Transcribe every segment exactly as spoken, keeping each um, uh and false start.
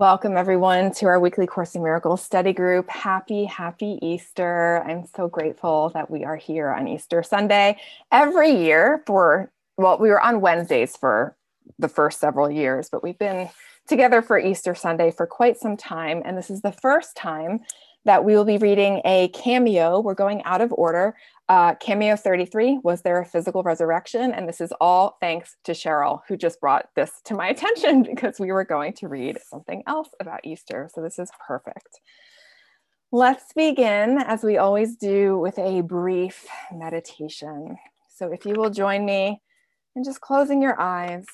Welcome everyone to our weekly Course in Miracles study group. Happy, happy Easter. I'm so grateful that we are here on Easter Sunday every year for, well, we were on Wednesdays for the first several years, but we've been together for Easter Sunday for quite some time. And this is the first time that we will be reading a cameo. We're going out of order. Uh, cameo thirty-three, was there a physical resurrection? And this is all thanks to Cheryl, who just brought this to my attention because we were going to read something else about Easter. So this is perfect. Let's begin, as we always do, with a brief meditation. So if you will join me in just closing your eyes.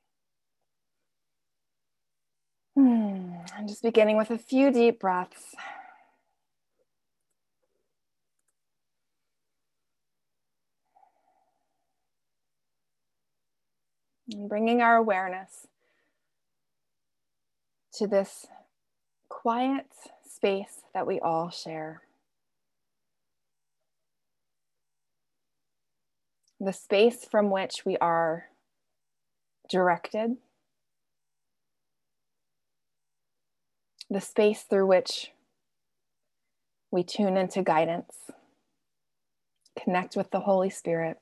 Hmm. And just beginning with a few deep breaths. And bringing our awareness to this quiet space that we all share. The space from which we are directed. The space through which we tune into guidance, connect with the Holy Spirit.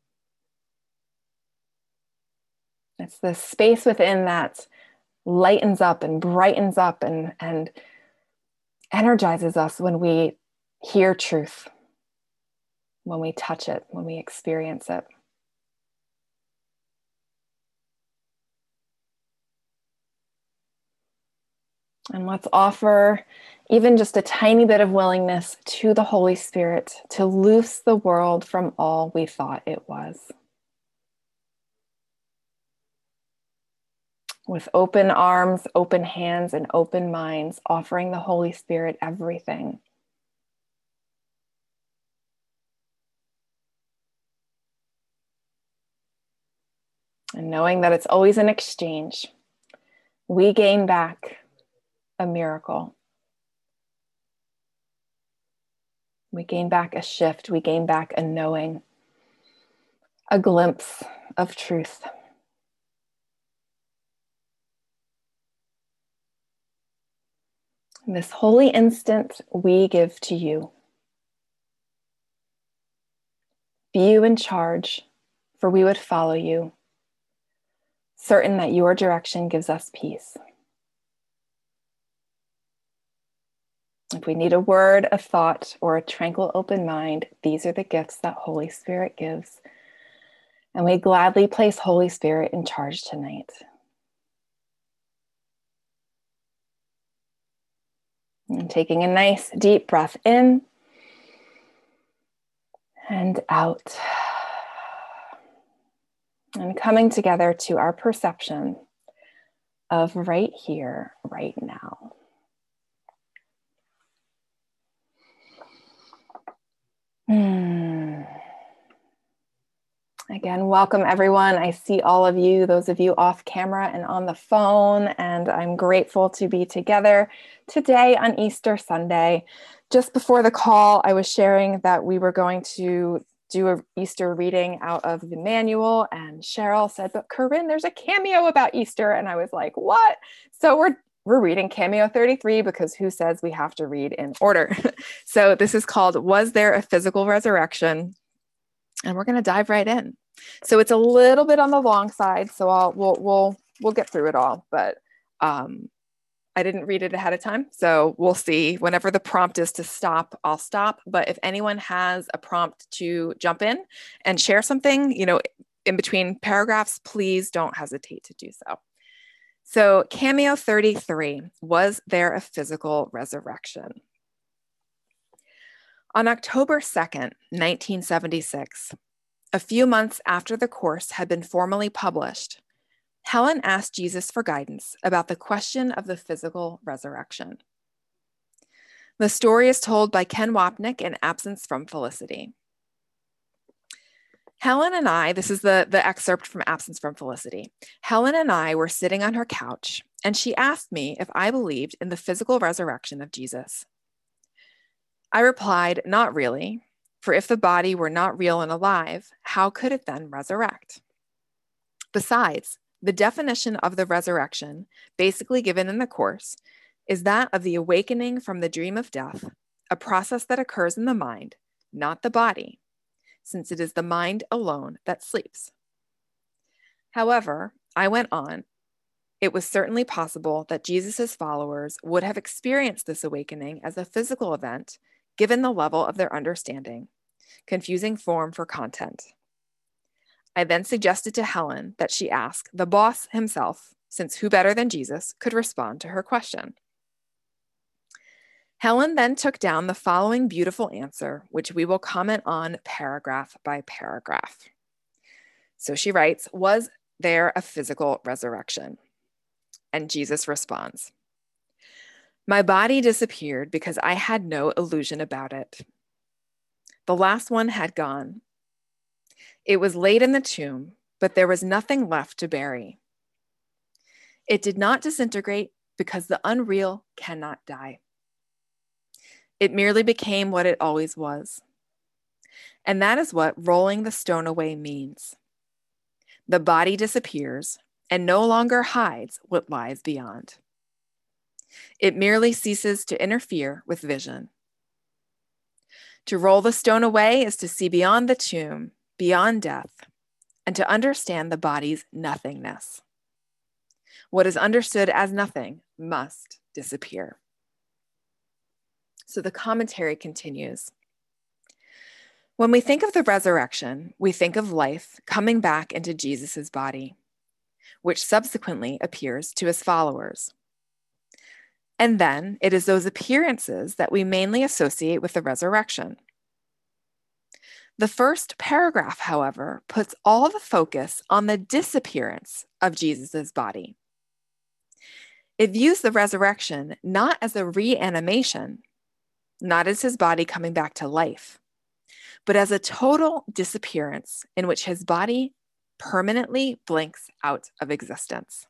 It's the space within that lightens up and brightens up and, and energizes us when we hear truth, when we touch it, when we experience it. And let's offer even just a tiny bit of willingness to the Holy Spirit to loose the world from all we thought it was. With open arms, open hands, and open minds, offering the Holy Spirit everything. And knowing that it's always an exchange. We gain back a miracle. We gain back a shift. We gain back a knowing, a glimpse of truth. This holy instant we give to you. Be you in charge, for we would follow you, certain that your direction gives us peace. If we need a word, a thought, or a tranquil open mind, these are the gifts that Holy Spirit gives. And we gladly place Holy Spirit in charge tonight. And taking a nice deep breath in and out. And coming together to our perception of right here, right now. Hmm. Again, welcome everyone. I see all of you, those of you off camera and on the phone, and I'm grateful to be together today on Easter Sunday. Just before the call, I was sharing that we were going to do an Easter reading out of the manual, and Cheryl said, but Corinne, there's a cameo about Easter. And I was like, what? So we're we're reading cameo thirty-three because who says we have to read in order? So this is called, Was There a Physical Resurrection? And we're going to dive right in. So it's a little bit on the long side, so I'll we'll we'll we'll get through it all. But um, I didn't read it ahead of time, so we'll see. Whenever the prompt is to stop, I'll stop. But if anyone has a prompt to jump in and share something, you know, in between paragraphs, please don't hesitate to do so. So cameo thirty-three, was there a physical resurrection? On October second, nineteen seventy-six, a few months after the course had been formally published, Helen asked Jesus for guidance about the question of the physical resurrection. The story is told by Ken Wapnick in Absence from Felicity. Helen and I, this is the, the excerpt from Absence from Felicity. Helen and I were sitting on her couch, and she asked me if I believed in the physical resurrection of Jesus. I replied, not really, for if the body were not real and alive, how could it then resurrect? Besides, The definition of the resurrection, basically given in the Course, is that of the awakening from the dream of death, a process that occurs in the mind, not the body, since it is the mind alone that sleeps. However, I went on, it was certainly possible that Jesus' followers would have experienced this awakening as a physical event, given the level of their understanding, confusing form for content. I then suggested to Helen that she ask the boss himself, since who better than Jesus could respond to her question. Helen then took down the following beautiful answer, which we will comment on paragraph by paragraph. So she writes, was there a physical resurrection? And Jesus responds, my body disappeared because I had no illusion about it. The last one had gone. It was laid in the tomb, but there was nothing left to bury. It did not disintegrate because the unreal cannot die. It merely became what it always was. And that is what rolling the stone away means. The body disappears and no longer hides what lies beyond. It merely ceases to interfere with vision. To roll the stone away is to see beyond the tomb, beyond death, and to understand the body's nothingness. What is understood as nothing must disappear. So the commentary continues. When we think of the resurrection, we think of life coming back into Jesus' body, which subsequently appears to his followers. And then it is those appearances that we mainly associate with the resurrection. The first paragraph, however, puts all the focus on the disappearance of Jesus' body. It views the resurrection not as a reanimation, not as his body coming back to life, but as a total disappearance in which his body permanently blinks out of existence.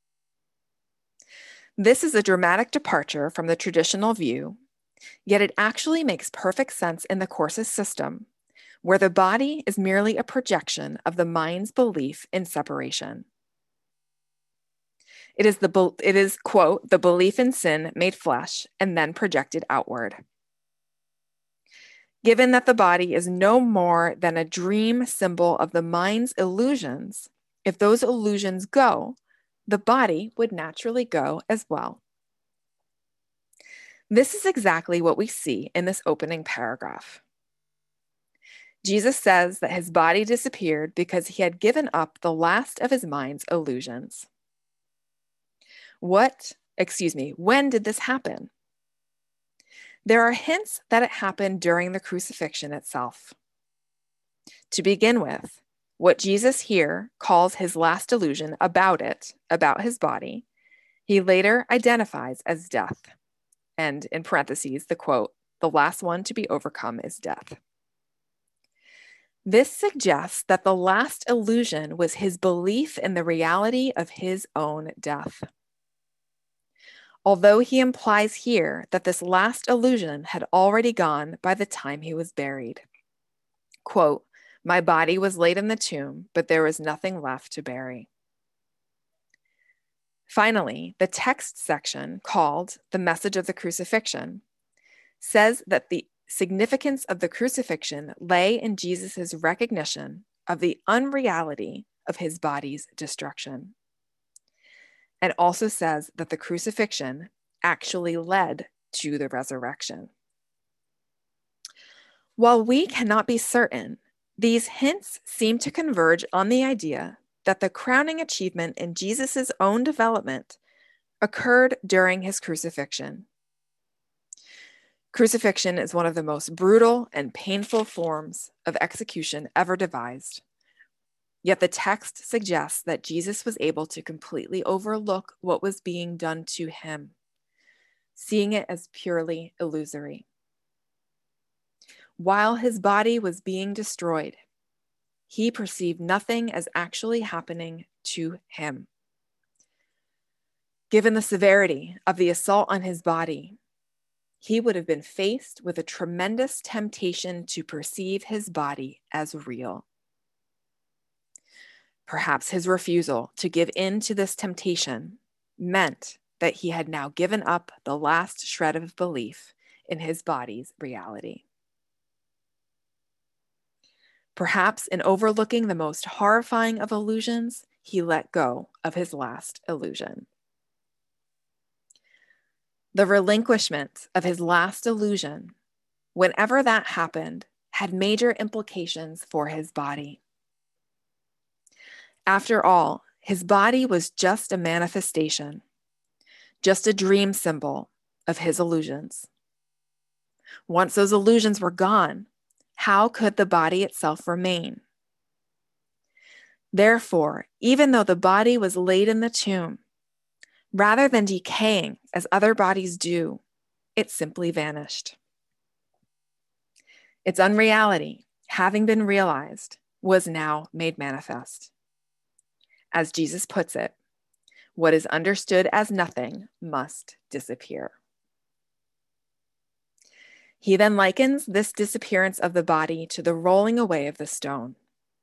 This is a dramatic departure from the traditional view, yet it actually makes perfect sense in the Course's system, where the body is merely a projection of the mind's belief in separation. It is, the, it is, quote, the belief in sin made flesh and then projected outward. Given that the body is no more than a dream symbol of the mind's illusions, if those illusions go, the body would naturally go as well. This is exactly what we see in this opening paragraph. Jesus says that his body disappeared because he had given up the last of his mind's illusions. What, excuse me, when did this happen? There are hints that it happened during the crucifixion itself. To begin with, what Jesus here calls his last illusion about it, about his body, he later identifies as death. And in parentheses, the quote, the last one to be overcome is death. This suggests that the last illusion was his belief in the reality of his own death. Although he implies here that this last illusion had already gone by the time he was buried. Quote, my body was laid in the tomb, but there was nothing left to bury. Finally, the text section called the Message of the Crucifixion says that the significance of the crucifixion lay in Jesus' recognition of the unreality of his body's destruction. And also says that the crucifixion actually led to the resurrection. While we cannot be certain, these hints seem to converge on the idea that the crowning achievement in Jesus' own development occurred during his crucifixion. Crucifixion is one of the most brutal and painful forms of execution ever devised. Yet the text suggests that Jesus was able to completely overlook what was being done to him, seeing it as purely illusory. While his body was being destroyed, he perceived nothing as actually happening to him. Given the severity of the assault on his body, he would have been faced with a tremendous temptation to perceive his body as real. Perhaps his refusal to give in to this temptation meant that he had now given up the last shred of belief in his body's reality. Perhaps in overlooking the most horrifying of illusions, he let go of his last illusion. The relinquishment of his last illusion, whenever that happened, had major implications for his body. After all, his body was just a manifestation, just a dream symbol of his illusions. Once those illusions were gone, how could the body itself remain? Therefore, even though the body was laid in the tomb, rather than decaying as other bodies do, it simply vanished. Its unreality, having been realized, was now made manifest. As Jesus puts it, what is understood as nothing must disappear. He then likens this disappearance of the body to the rolling away of the stone.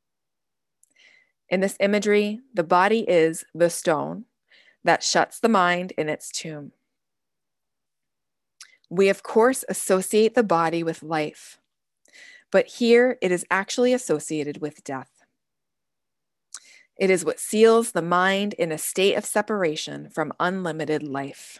In this imagery, the body is the stone that shuts the mind in its tomb. We, of course, associate the body with life, but here it is actually associated with death. It is what seals the mind in a state of separation from unlimited life.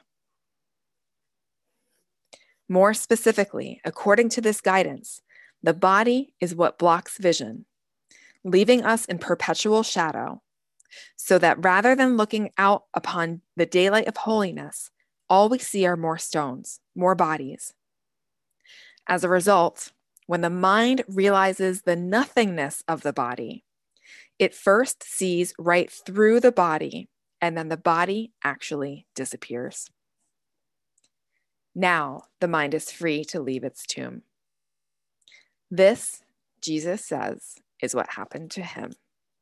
More specifically, according to this guidance, the body is what blocks vision, leaving us in perpetual shadow, so that rather than looking out upon the daylight of holiness, all we see are more stones, more bodies. As a result, when the mind realizes the nothingness of the body, it first sees right through the body, and then the body actually disappears. Now the mind is free to leave its tomb. This, Jesus says, is what happened to him.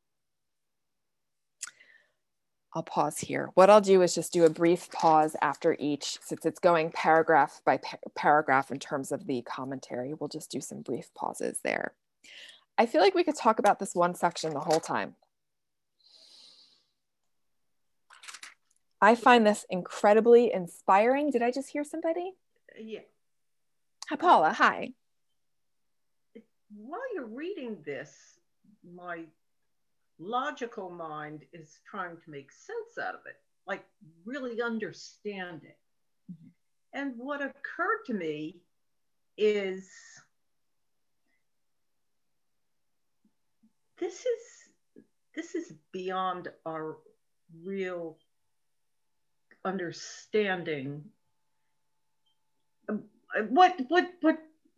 I'll pause here. What I'll do is just do a brief pause after each, since it's going paragraph by par- paragraph in terms of the commentary. We'll just do some brief pauses there. I feel like we could talk about this one section the whole time. I find this incredibly inspiring. Did I just hear somebody? Yeah. Hi, Paula. Hi. While you're reading this, my logical mind is trying to make sense out of it, like really understand it. Mm-hmm. And what occurred to me is this is this is beyond our real understanding. What what what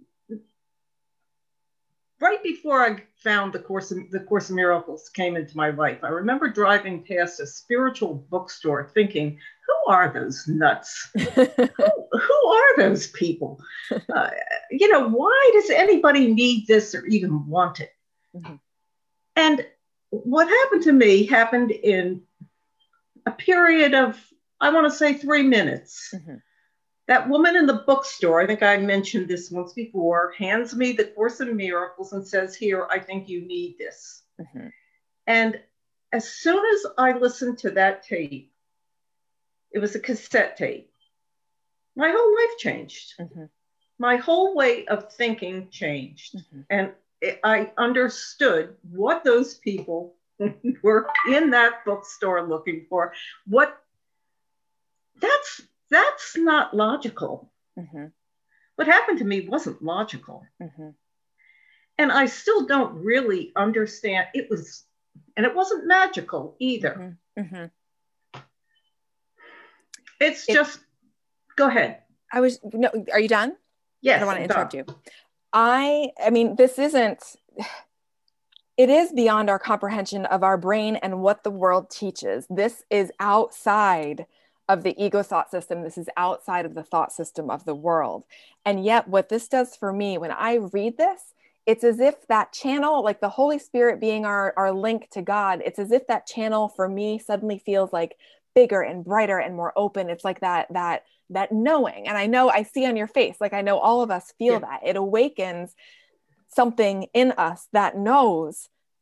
right before I found the Course of, the Course in Miracles came into my life, I remember driving past a spiritual bookstore thinking, who are those nuts? who, who are those people? Uh, you know, why does anybody need this or even want it? Mm-hmm. And what happened to me happened in a period of, I want to say, three minutes. Mm-hmm. That woman in the bookstore, I think I mentioned this once before, hands me the Course in Miracles and says, here, I think you need this. Mm-hmm. And as soon as I listened to that tape, it was a cassette tape, my whole life changed. Mm-hmm. My whole way of thinking changed. Mm-hmm. And it, I understood what those people were in that bookstore looking for. What that's That's not logical. Mm-hmm. What happened to me wasn't logical. Mm-hmm. And I still don't really understand. It was, and it wasn't magical either. Mm-hmm. Mm-hmm. It's it, just, go ahead. I was, no, are you done? Yes. I don't want to interrupt you. I, I mean, this isn't, it is beyond our comprehension of our brain and what the world teaches. This is outside of the ego thought system. This is outside of the thought system of the world. And yet what this does for me, when I read this, it's as if that channel, like the Holy Spirit being our, our link to God, it's as if that channel for me suddenly feels like bigger and brighter and more open. It's like that, that, that knowing. And I know I see on your face, like I know all of us feel yeah. that. It awakens something in us that knows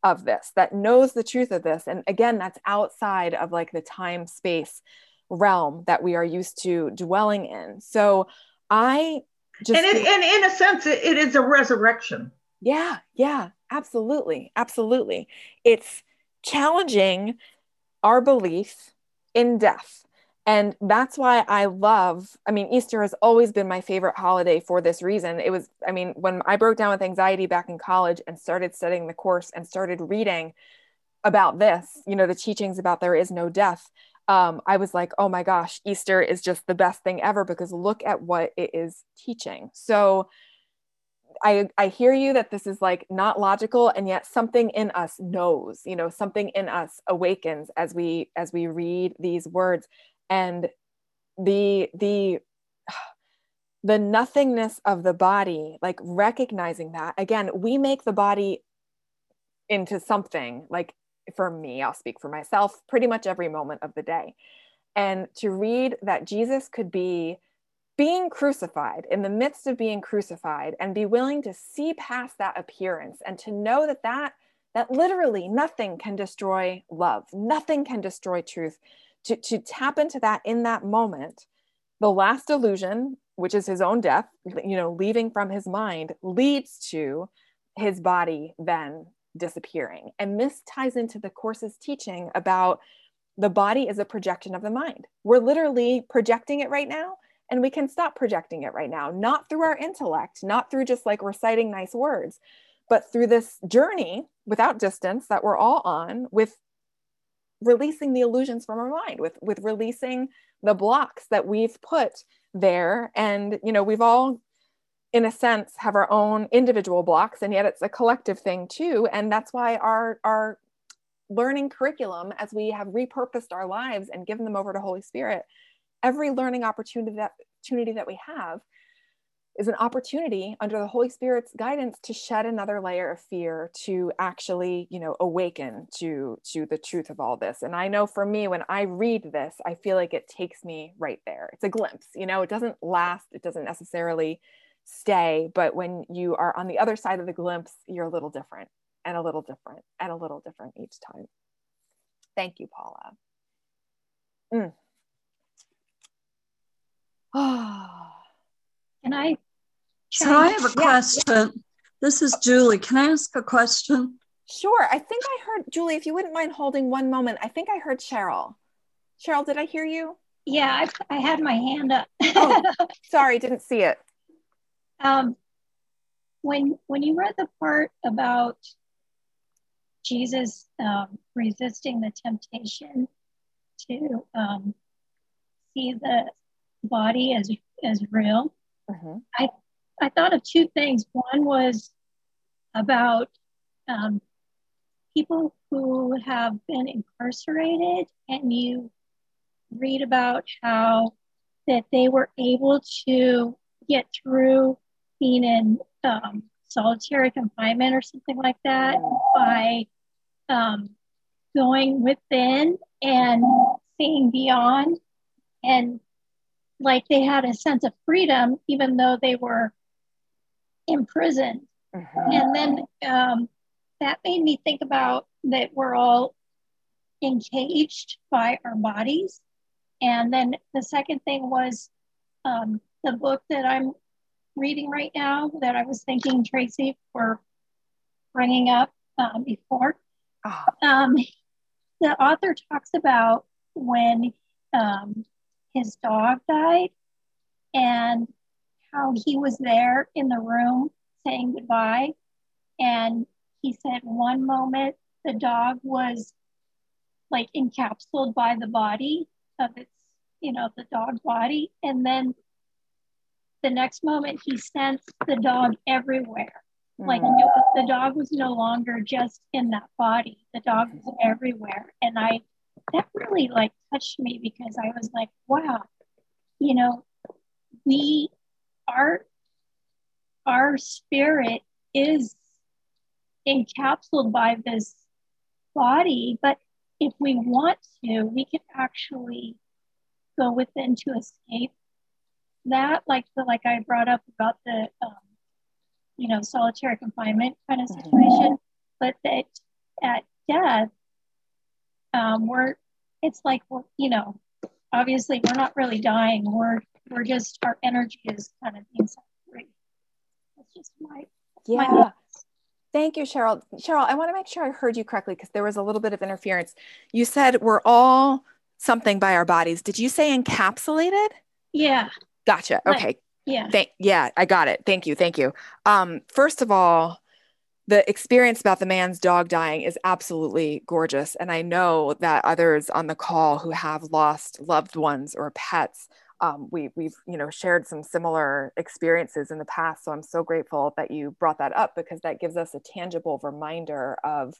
of this, that knows the truth of this. And again, that's outside of like the time space realm that we are used to dwelling in. So I just and, it, and in a sense, it, it is a resurrection. Yeah, yeah, absolutely, absolutely. It's challenging our belief in death. And that's why I love, I mean, Easter has always been my favorite holiday for this reason. It was, I mean, when I broke down with anxiety back in college and started studying the course and started reading about this, you know, the teachings about there is no death, um, I was like, oh my gosh, Easter is just the best thing ever because look at what it is teaching. So I, I hear you that this is like not logical, and yet something in us knows, you know, something in us awakens as we as we read these words. And the the the nothingness of the body, like recognizing that, again, we make the body into something. Like for me, I'll speak for myself, pretty much every moment of the day. And to read that Jesus could be being crucified, in the midst of being crucified, and be willing to see past that appearance and to know that that that literally nothing can destroy love, nothing can destroy truth. To, to tap into that in that moment, the last illusion, which is his own death, you know, leaving from his mind, leads to his body then disappearing. And this ties into the course's teaching about the body is a projection of the mind. We're literally projecting it right now, and we can stop projecting it right now, not through our intellect, not through just like reciting nice words, but through this journey without distance that we're all on, with releasing the illusions from our mind, with, with releasing the blocks that we've put there. And, you know, we've all, in a sense, have our own individual blocks, and yet it's a collective thing too. And that's why our, our learning curriculum, as we have repurposed our lives and given them over to Holy Spirit, every learning opportunity that, opportunity that we have is an opportunity under the Holy Spirit's guidance to shed another layer of fear, to actually, you know, awaken to, to the truth of all this. And I know for me, when I read this, I feel like it takes me right there. It's a glimpse, you know, it doesn't last, it doesn't necessarily stay, but when you are on the other side of the glimpse, you're a little different and a little different and a little different each time. Thank you, Paula. Mm. Can I? So I have a question. Yeah. This is Julie. Can I ask a question? Sure. I think I heard, Julie, if you wouldn't mind holding one moment, I think I heard Cheryl. Cheryl, did I hear you? Yeah, I, I had my hand up. Oh, sorry, didn't see it. Um, when, when you read the part about Jesus um, resisting the temptation to um, see the body as, as real, mm-hmm. I I thought of two things. One was about um, people who have been incarcerated, and you read about how that they were able to get through being in um, solitary confinement or something like that by um, going within and seeing beyond, and like they had a sense of freedom even though they were in prison. Mm-hmm. And then um, that made me think about that we're all encaged by our bodies. And then the second thing was um, the book that I'm reading right now that I was thanking Tracy for bringing up um, before. Oh. Um, the author talks about when um, his dog died and how he was there in the room saying goodbye. And he said one moment the dog was like encapsulated by the body of its, you know, the dog's body. And then the next moment he sensed the dog everywhere. Mm. Like the dog was no longer just in that body. The dog was everywhere. And I, that really like touched me because I was like, wow, you know, we, our, our spirit is encapsulated by this body, but if we want to, we can actually go within to escape that, like the like I brought up about the um, you know, solitary confinement kind of situation, mm-hmm. but that at death, um, we're, it's like, we're, you know, obviously we're not really dying. We're, we're just, our energy is kind of being set free. That's just my, yeah. my Thank you, Cheryl. Cheryl, I want to make sure I heard you correctly because there was a little bit of interference. You said we're all something by our bodies. Did you say encapsulated? Yeah. Gotcha. Like, okay. yeah. Thank, yeah, I got it. Thank you. Thank you. Um, first of all, the experience about the man's dog dying is absolutely gorgeous. And I know that others on the call who have lost loved ones or pets, um, we, we've, you know, shared some similar experiences in the past. So I'm so grateful that you brought that up because that gives us a tangible reminder of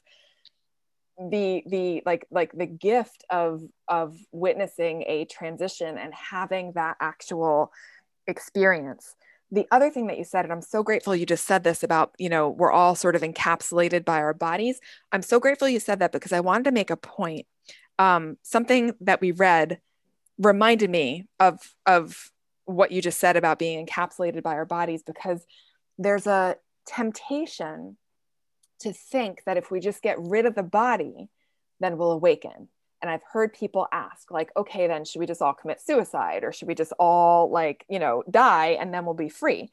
the, the, like, like the gift of, of witnessing a transition and having that actual experience. The other thing that you said, and I'm so grateful you just said this about, you know, we're all sort of encapsulated by our bodies. I'm so grateful you said that because I wanted to make a point. Um, something that we read reminded me of, of what you just said about being encapsulated by our bodies, because there's a temptation to think that if we just get rid of the body, then we'll awaken. And I've heard people ask, like, okay, then should we just all commit suicide, or should we just all, like, you know, die and then we'll be free?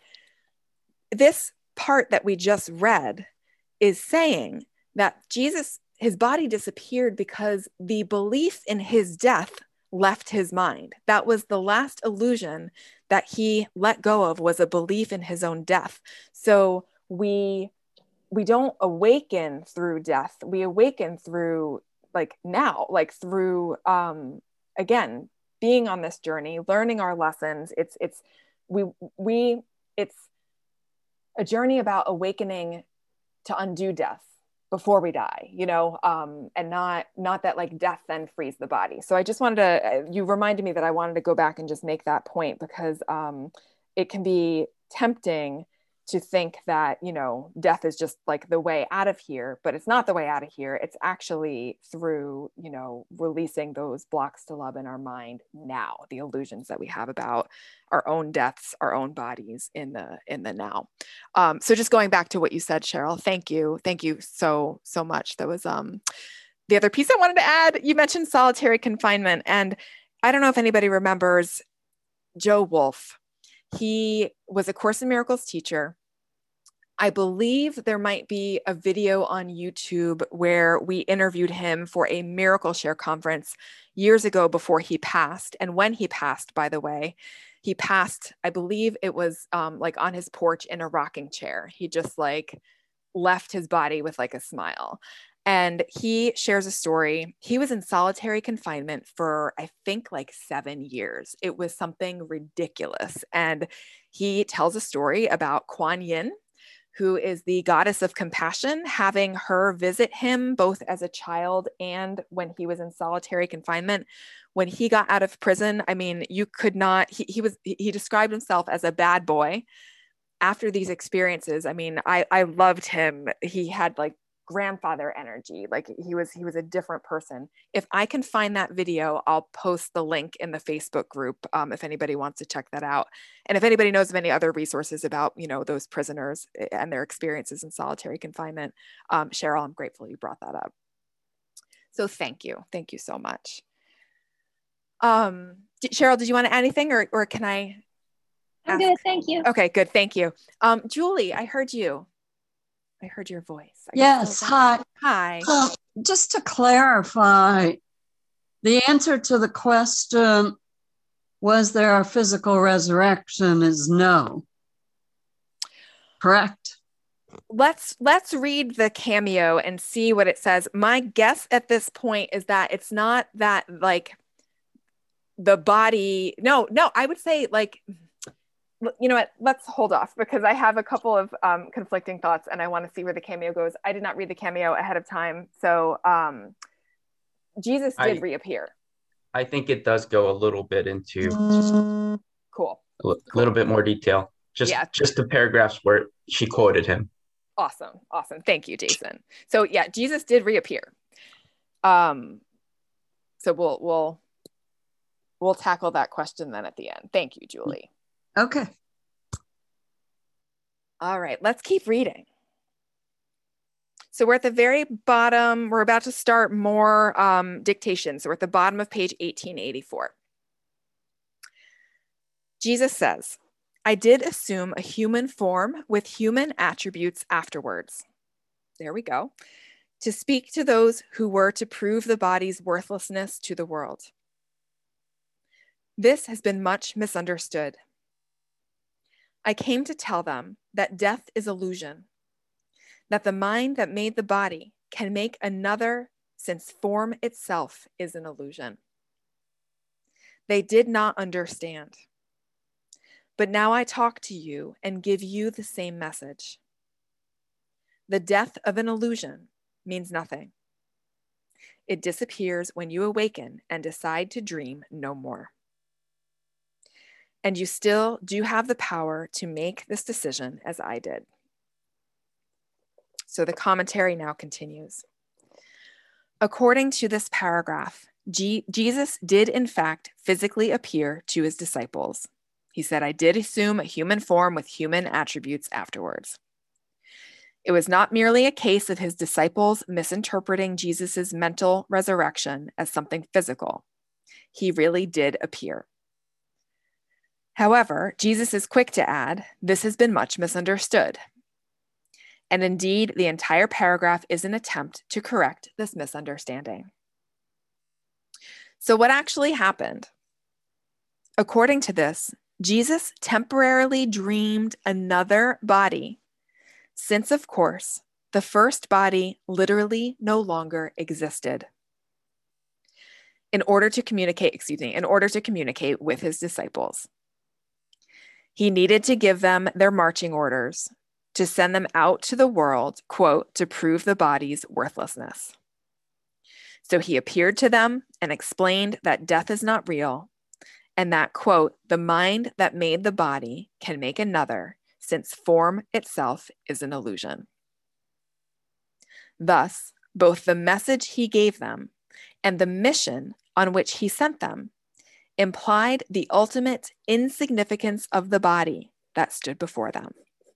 This part that we just read is saying that Jesus, his body disappeared because the belief in his death left his mind. That was the last illusion that he let go of, was a belief in his own death. So we we don't awaken through death. We awaken through, like, now, like through, um, again, being on this journey, learning our lessons. It's, it's, we, we, it's a journey about awakening to undo death before we die, you know, um, and not, not that like death then frees the body. So I just wanted to, you reminded me that I wanted to go back and just make that point, because um, it can be tempting to think that, you know, death is just like the way out of here, but it's not the way out of here. It's actually through, you know, releasing those blocks to love in our mind now, the illusions that we have about our own deaths, our own bodies in the, in the now. Um, so just going back to what you said, Cheryl, thank you. Thank you so, so much. That was um, the other piece I wanted to add. You mentioned solitary confinement, and I don't know if anybody remembers Joe Wolf. He was a Course in Miracles teacher. I believe there might be a video on YouTube where we interviewed him for a Miracle Share conference years ago before he passed. And when he passed, by the way, he passed, I believe it was um, like on his porch in a rocking chair. He just like left his body with like a smile. And he shares a story. He was in solitary confinement for, I think, like seven years. It was something ridiculous. And he tells a story about Kuan Yin, who is the goddess of compassion, having her visit him both as a child and when he was in solitary confinement. When he got out of prison, I mean, you could not, he, he was, he described himself as a bad boy. After these experiences, I mean, I, I loved him. He had like grandfather energy. Like he was, he was a different person. If I can find that video, I'll post the link in the Facebook group um, if anybody wants to check that out. And if anybody knows of any other resources about, you know, those prisoners and their experiences in solitary confinement, um, Cheryl, I'm grateful you brought that up. So thank you. Thank you so much. Um, Cheryl, did you want to add anything, or, or can I ask? I'm good. Thank you. Okay, good. Thank you. Um, Julie, I heard you. I heard your voice. I yes. Hi. Hi. So just to clarify, the answer to the question, was there a physical resurrection, is no. Correct? Let's let's read the cameo and see what it says. My guess at this point is that it's not that like the body. No, no, I would say like, you know what, let's hold off because I have a couple of um, conflicting thoughts and I want to see where the cameo goes. I did not read the cameo ahead of time. So um, Jesus did I, reappear. I think it does go a little bit into cool. a l- cool. little bit more detail. Just, yeah. just the paragraphs where she quoted him. Awesome. Awesome. Thank you, Jason. So yeah, Jesus did reappear. Um, so we'll, we'll, we'll tackle that question then at the end. Thank you, Julie. Okay. All right, let's keep reading. So we're at the very bottom. We're about to start more um, dictation. So we're at the bottom of page eighteen eighty-four. Jesus says, I did assume a human form with human attributes afterwards. There we go. To speak to those who were to prove the body's worthlessness to the world. This has been much misunderstood. I came to tell them that death is illusion, that the mind that made the body can make another, since form itself is an illusion. They did not understand. But now I talk to you and give you the same message. The death of an illusion means nothing. It disappears when you awaken and decide to dream no more. And you still do have the power to make this decision as I did. So the commentary now continues. According to this paragraph, G- Jesus did in fact physically appear to his disciples. He said, I did assume a human form with human attributes afterwards. It was not merely a case of his disciples misinterpreting Jesus's mental resurrection as something physical. He really did appear. However, Jesus is quick to add, this has been much misunderstood. And indeed, the entire paragraph is an attempt to correct this misunderstanding. So what actually happened? According to this, Jesus temporarily dreamed another body, since, of course, the first body literally no longer existed. In order to communicate, excuse me, in order to communicate with his disciples. He needed to give them their marching orders, to send them out to the world, quote, to prove the body's worthlessness. So he appeared to them and explained that death is not real, and that, quote, the mind that made the body can make another, since form itself is an illusion. Thus, both the message he gave them and the mission on which he sent them implied the ultimate insignificance of the body that stood before them.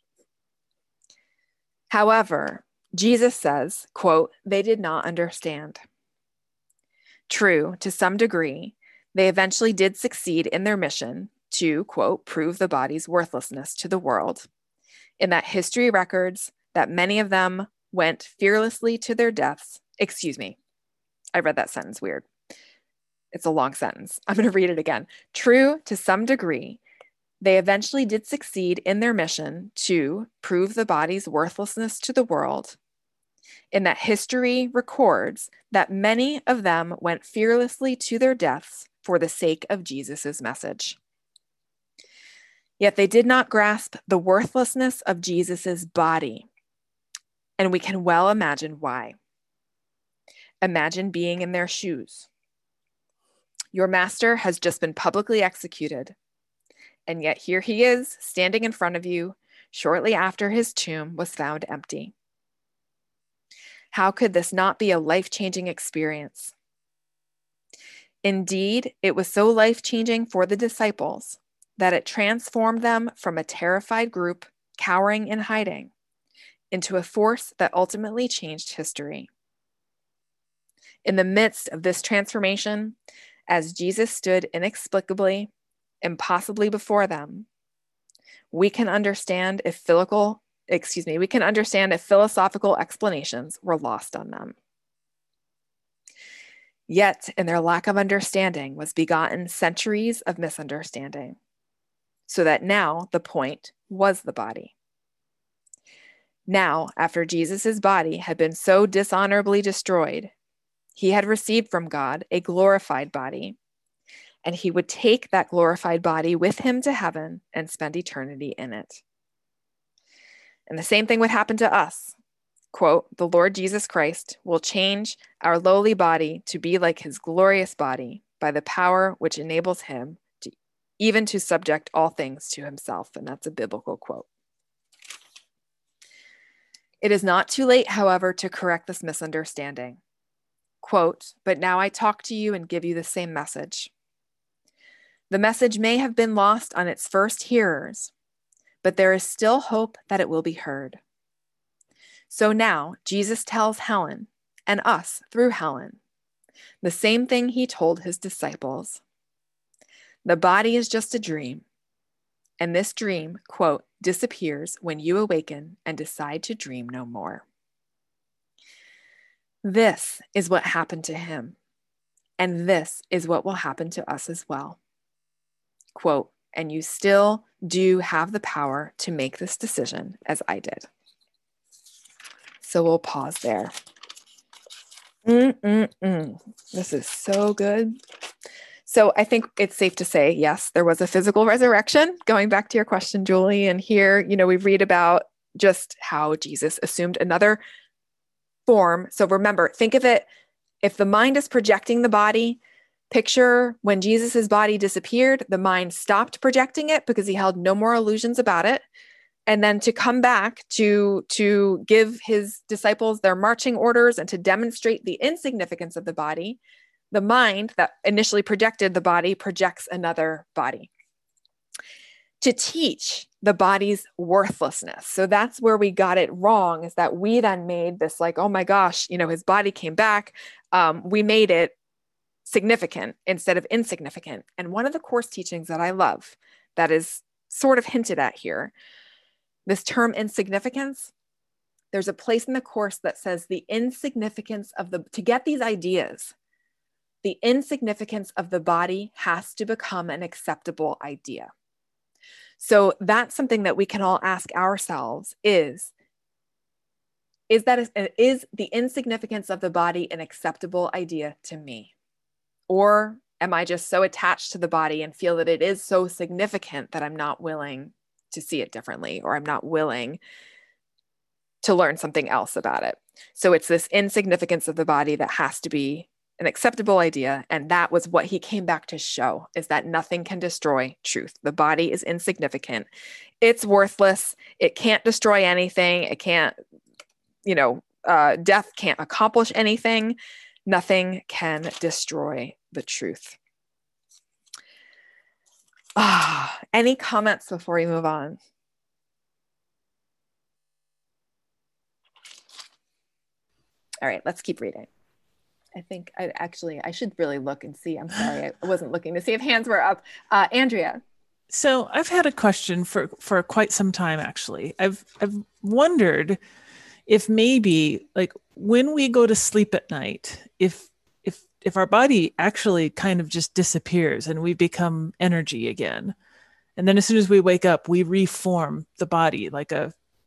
However, Jesus says, quote, they did not understand. True, to some degree, they eventually did succeed in their mission to, quote, prove the body's worthlessness to the world, in that history records that many of them went fearlessly to their deaths. Excuse me, I read that sentence weird. It's a long sentence. I'm going to read it again. True, to some degree, they eventually did succeed in their mission to prove the body's worthlessness to the world, in that history records that many of them went fearlessly to their deaths for the sake of Jesus's message. Yet they did not grasp the worthlessness of Jesus's body, and we can well imagine why. Imagine being in their shoes. Your master has just been publicly executed, and yet here he is, standing in front of you, shortly after his tomb was found empty. How could this not be a life-changing experience? Indeed, it was so life-changing for the disciples that it transformed them from a terrified group cowering and hiding into a force that ultimately changed history. In the midst of this transformation, as Jesus stood inexplicably, impossibly before them, we can understand if philosophical, excuse me, we can understand if philosophical explanations were lost on them. Yet, in their lack of understanding was begotten centuries of misunderstanding, so that now the point was the body. Now, after Jesus's body had been so dishonorably destroyed, he had received from God a glorified body, and he would take that glorified body with him to heaven and spend eternity in it. And the same thing would happen to us. Quote, the Lord Jesus Christ will change our lowly body to be like his glorious body by the power which enables him to even to subject all things to himself. And that's a biblical quote. It is not too late, however, to correct this misunderstanding. Quote, but now I talk to you and give you the same message. The message may have been lost on its first hearers, but there is still hope that it will be heard. So now Jesus tells Helen and us through Helen the same thing he told his disciples. The body is just a dream. And this dream, quote, disappears when you awaken and decide to dream no more. This is what happened to him. And this is what will happen to us as well. Quote, and you still do have the power to make this decision as I did. So we'll pause there. Mm-mm-mm. This is so good. So I think it's safe to say, yes, there was a physical resurrection, going back to your question, Julie. And here, you know, we read about just how Jesus assumed another form. So remember, think of it, if the mind is projecting the body, picture when Jesus's body disappeared, the mind stopped projecting it because he held no more illusions about it. And then to come back to, to give his disciples their marching orders and to demonstrate the insignificance of the body, the mind that initially projected the body projects another body to teach the body's worthlessness. So that's where we got it wrong, is that we then made this like, oh my gosh, you know, his body came back. Um, we made it significant instead of insignificant. And one of the course teachings that I love that is sort of hinted at here, this term insignificance, there's a place in the course that says the insignificance of the, to get these ideas, the insignificance of the body has to become an acceptable idea. So that's something that we can all ask ourselves is, is that, is the insignificance of the body an acceptable idea to me? Or am I just so attached to the body and feel that it is so significant that I'm not willing to see it differently, or I'm not willing to learn something else about it? So it's this insignificance of the body that has to be an acceptable idea. And that was what he came back to show, is that nothing can destroy truth. The body is insignificant. It's worthless. It can't destroy anything. It can't, you know, uh, death can't accomplish anything. Nothing can destroy the truth. Ah, any comments before we move on? All right, let's keep reading. I think I actually, I should really look and see. I'm sorry, I wasn't looking to see if hands were up. Uh, Andrea. So I've had a question for, for quite some time, actually. I've, I've wondered if maybe like when we go to sleep at night, if, if, if our body actually kind of just disappears and we become energy again, and then as soon as we wake up, we reform the body like a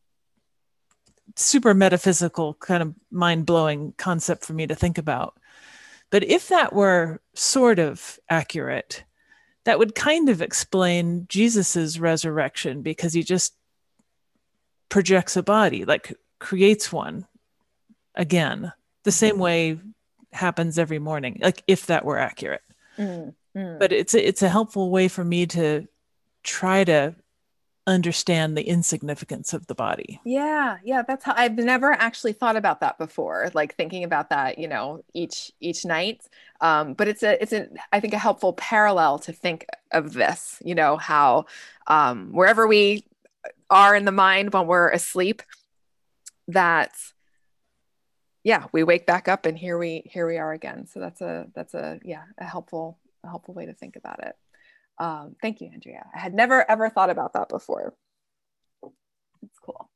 super metaphysical kind of mind-blowing concept for me to think about. But if that were sort of accurate, that would kind of explain Jesus's resurrection, because he just projects a body, like creates one again, the same way happens every morning, like if that were accurate. Mm, mm. But it's a, it's a helpful way for me to try to understand the insignificance of the body. Yeah, yeah, that's how I've never actually thought about that before, like thinking about that, you know, each each night. Um, but it's a it's a I think a helpful parallel to think of this, you know, how um, wherever we are in the mind when we're asleep, that yeah, we wake back up and here we here we are again. So that's a that's a yeah a helpful a helpful way to think about it. Um, thank you, Andrea. I had never, ever thought about that before. It's cool.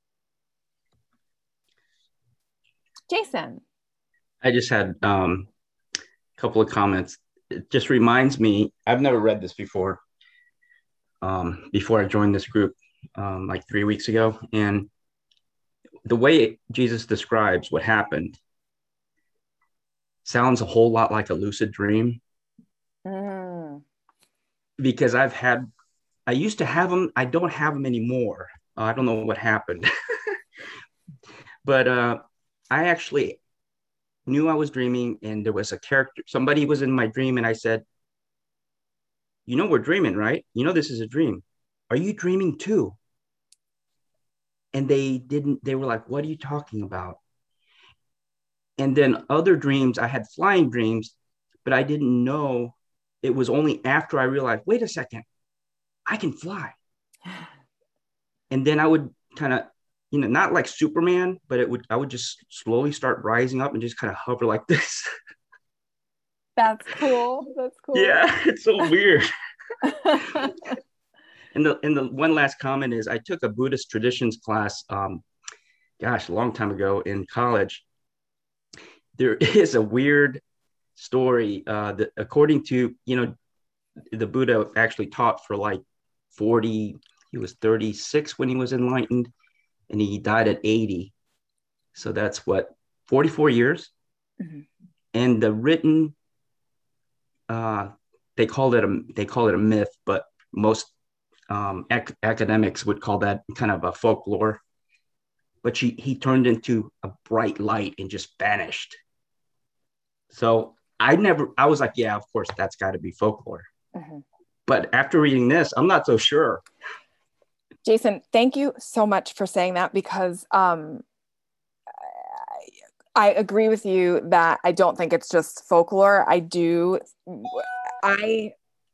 Jason. I just had um, a couple of comments. It just reminds me, I've never read this before, um, before I joined this group um, like three weeks ago. And the way Jesus describes what happened sounds a whole lot like a lucid dream. Mm. Because I've had, I used to have them. I don't have them anymore. Uh, I don't know what happened. But uh, I actually knew I was dreaming, and there was a character, somebody was in my dream, and I said, you know, we're dreaming, right? You know, this is a dream. Are you dreaming too? And they didn't, they were like, what are you talking about? And then other dreams, I had flying dreams, but I didn't know. It was only after I realized, wait a second, I can fly. And then I would kind of you know, not like Superman, but it would, I would just slowly start rising up and just kind of hover like this. That's cool. That's cool. Yeah, it's so weird. And the and the one last comment is I took a Buddhist traditions class, um, gosh, a long time ago in college. There is a weird story uh, that according to, you know, the Buddha actually taught for like forty, he was thirty-six when he was enlightened, and he died at eighty. So that's what, forty-four years. Mm-hmm. And the written, uh, they called it a they call it a myth, but most um, ac- academics would call that kind of a folklore. But she, he turned into a bright light and just vanished. So I never, I was like, yeah, of course, that's got to be folklore. Mm-hmm. But after reading this, I'm not so sure. Jason, thank you so much for saying that, because um, I agree with you that I don't think it's just folklore. I do, I,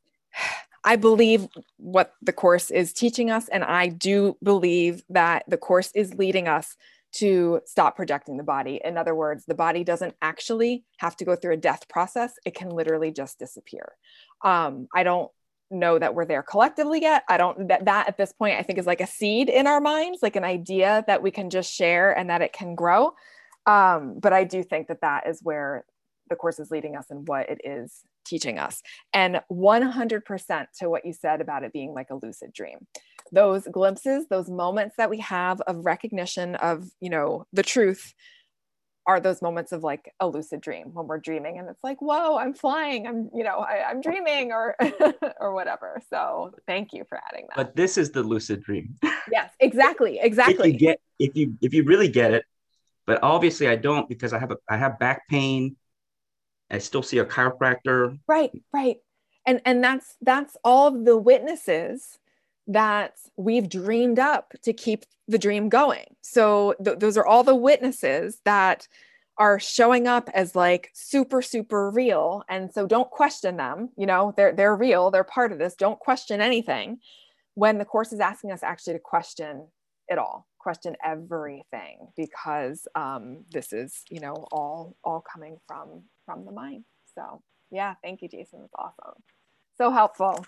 I believe what the Course is teaching us, and I do believe that the Course is leading us to stop projecting the body. In other words, the body doesn't actually have to go through a death process. It can literally just disappear. Um, I don't know that we're there collectively yet. I don't, that, that at this point, I think is like a seed in our minds, like an idea that we can just share and that it can grow. Um, but I do think that that is where the Course is leading us and what it is teaching us. And one hundred percent to what you said about it being like a lucid dream. Those glimpses, those moments that we have of recognition of, you know, the truth are those moments of like a lucid dream when we're dreaming and it's like, whoa, I'm flying. I'm, you know, I, I'm dreaming or, or whatever. So thank you for adding that. But this is the lucid dream. Yes, exactly. Exactly. If you get, if you, if you really get it, but obviously I don't, because I have a, I have back pain. I still see a chiropractor. Right. Right. And, and that's, that's all of the witnesses that we've dreamed up to keep the dream going. So th- those are all the witnesses that are showing up as like super, super real. And so don't question them. You know, they're, they're real. They're part of this. Don't question anything when the Course is asking us actually to question it all, question everything, because um, this is, you know, all, all coming from, from the mind. So yeah, thank you, Jason. It's awesome. So helpful.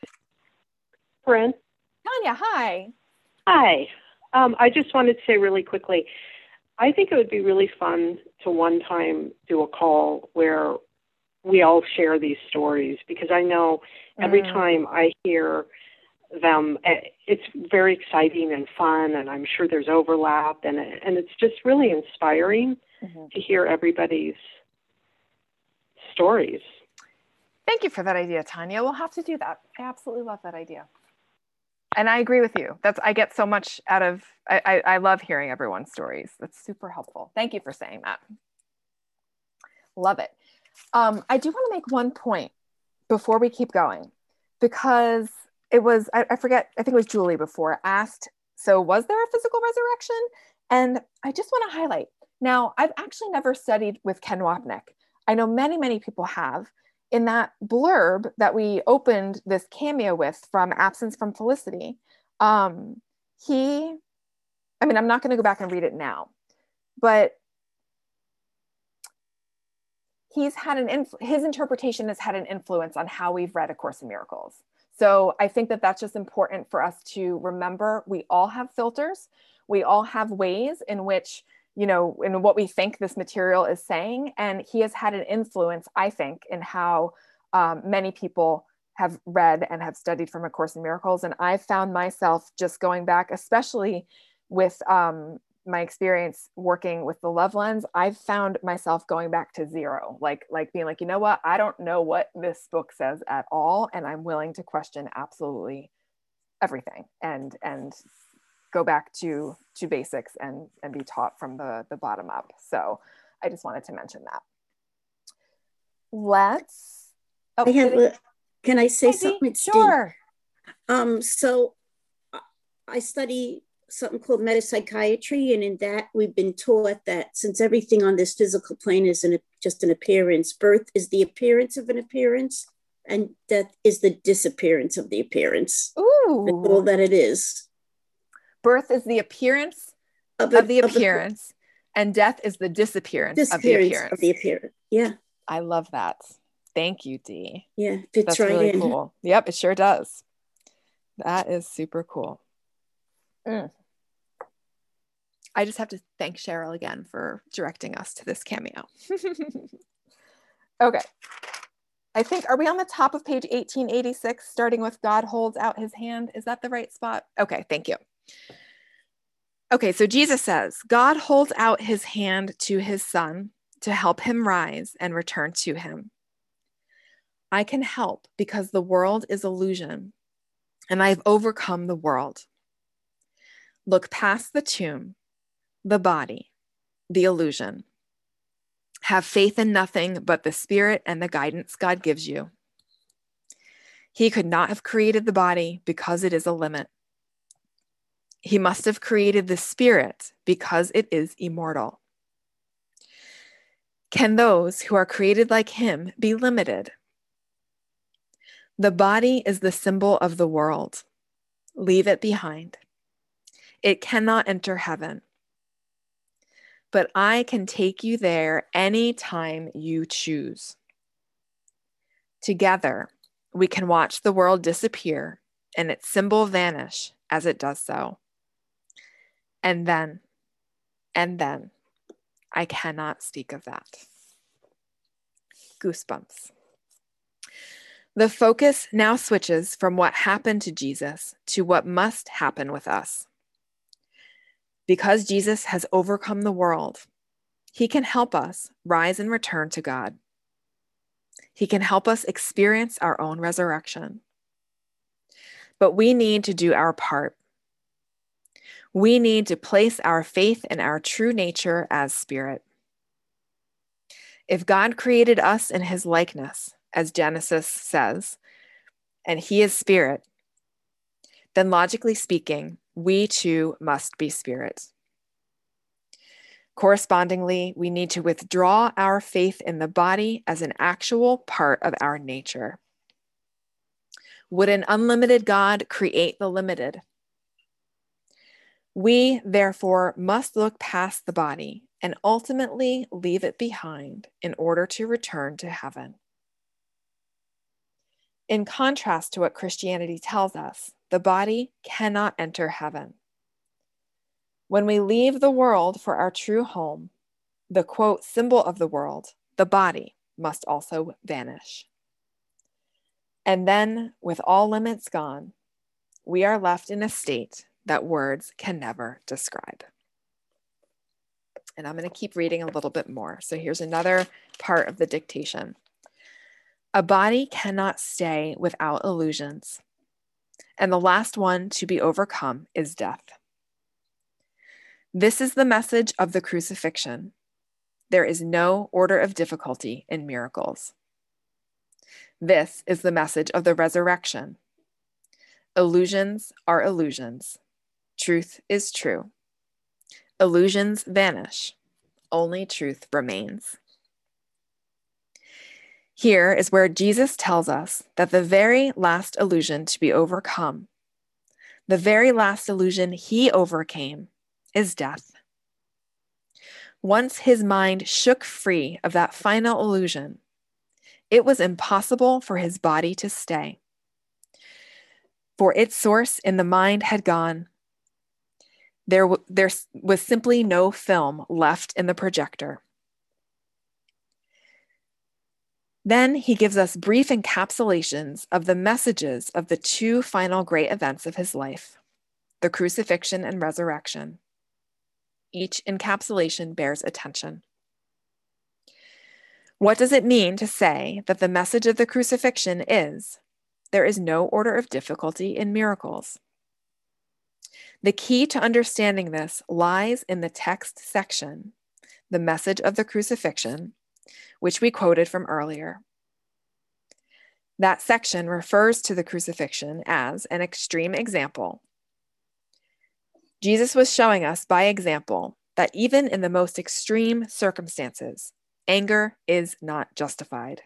Bryn. Tanya, hi. Hi. Um, I just wanted to say really quickly, I think it would be really fun to one time do a call where we all share these stories, because I know every mm. time I hear them, it's very exciting and fun, and I'm sure there's overlap, and and it's just really inspiring mm-hmm. to hear everybody's stories. Thank you for that idea, Tanya. We'll have to do that. I absolutely love that idea. And I agree with you. That's, I get so much out of, I, I, I love hearing everyone's stories. That's super helpful. Thank you for saying that. Love it. Um, I do want to make one point before we keep going, because it was, I, I forget, I think it was Julie before asked, so was there a physical resurrection? And I just want to highlight, now I've actually never studied with Ken Wapnick. I know many, many people have. In that blurb that we opened this cameo with from Absence from Felicity, um, he, I mean, I'm not going to go back and read it now, but he's had an, inf- his interpretation has had an influence on how we've read A Course in Miracles. So I think that that's just important for us to remember. We all have filters. We all have ways in which, you know, in what we think this material is saying. And he has had an influence, I think, in how um, many people have read and have studied from A Course in Miracles. And I found myself just going back, especially with um, my experience working with the Love Lens, I've found myself going back to zero, like, like being like, you know what, I don't know what this book says at all. And I'm willing to question absolutely everything and, and go back to, to basics and, and be taught from the, the bottom up. So I just wanted to mention that. Let's, oh, I have a, can I say I something? Sure. Um, so I study something called metapsychiatry, and in that we've been taught that since everything on this physical plane is an, just an appearance, birth is the appearance of an appearance, and death is the disappearance of the appearance. Ooh. That's all that it is. Birth is the appearance of, of the of appearance, the, and death is the disappearance, disappearance of the appearance. Of the appearance. Yeah. I love that. Thank you, Dee. Yeah, fits That's right really in. cool. Yep, it sure does. That is super cool. Mm. I just have to thank Cheryl again for directing us to this cameo. Okay. I think, are we on the top of page eighteen eighty-six, starting with God holds out his hand? Is that the right spot? Okay, thank you. Okay, so Jesus says, God holds out his hand to his son to help him rise and return to him. I can help because the world is illusion, and I've overcome the world. Look past the tomb, the body, the illusion. Have faith in nothing but the spirit and the guidance God gives you. He could not have created the body because it is a limit. He must have created the spirit because it is immortal. Can those who are created like him be limited? The body is the symbol of the world. Leave it behind. It cannot enter heaven. But I can take you there anytime you choose. Together, we can watch the world disappear and its symbol vanish as it does so. And then, and then, I cannot speak of that. Goosebumps. The focus now switches from what happened to Jesus to what must happen with us. Because Jesus has overcome the world, he can help us rise and return to God. He can help us experience our own resurrection. But we need to do our part. We need to place our faith in our true nature as spirit. If God created us in his likeness, as Genesis says, and he is spirit, then logically speaking, we too must be spirit. Correspondingly, we need to withdraw our faith in the body as an actual part of our nature. Would an unlimited God create the limited? We, therefore, must look past the body and ultimately leave it behind in order to return to heaven. In contrast to what Christianity tells us, the body cannot enter heaven. When we leave the world for our true home, the quote symbol of the world, the body, must also vanish. And then, with all limits gone, we are left in a state that words can never describe. And I'm going to keep reading a little bit more. So here's another part of the dictation. A body cannot stay without illusions, and the last one to be overcome is death. This is the message of the crucifixion. There is no order of difficulty in miracles. This is the message of the resurrection. Illusions are illusions. Truth is true. Illusions vanish. Only truth remains. Here is where Jesus tells us that the very last illusion to be overcome, the very last illusion he overcame, is death. Once his mind shook free of that final illusion, it was impossible for his body to stay. For its source in the mind had gone. There, w- there was simply no film left in the projector. Then he gives us brief encapsulations of the messages of the two final great events of his life, the crucifixion and resurrection. Each encapsulation bears attention. What does it mean to say that the message of the crucifixion is, there is no order of difficulty in miracles? The key to understanding this lies in the text section, the message of the crucifixion, which we quoted from earlier. That section refers to the crucifixion as an extreme example. Jesus was showing us by example that even in the most extreme circumstances, anger is not justified.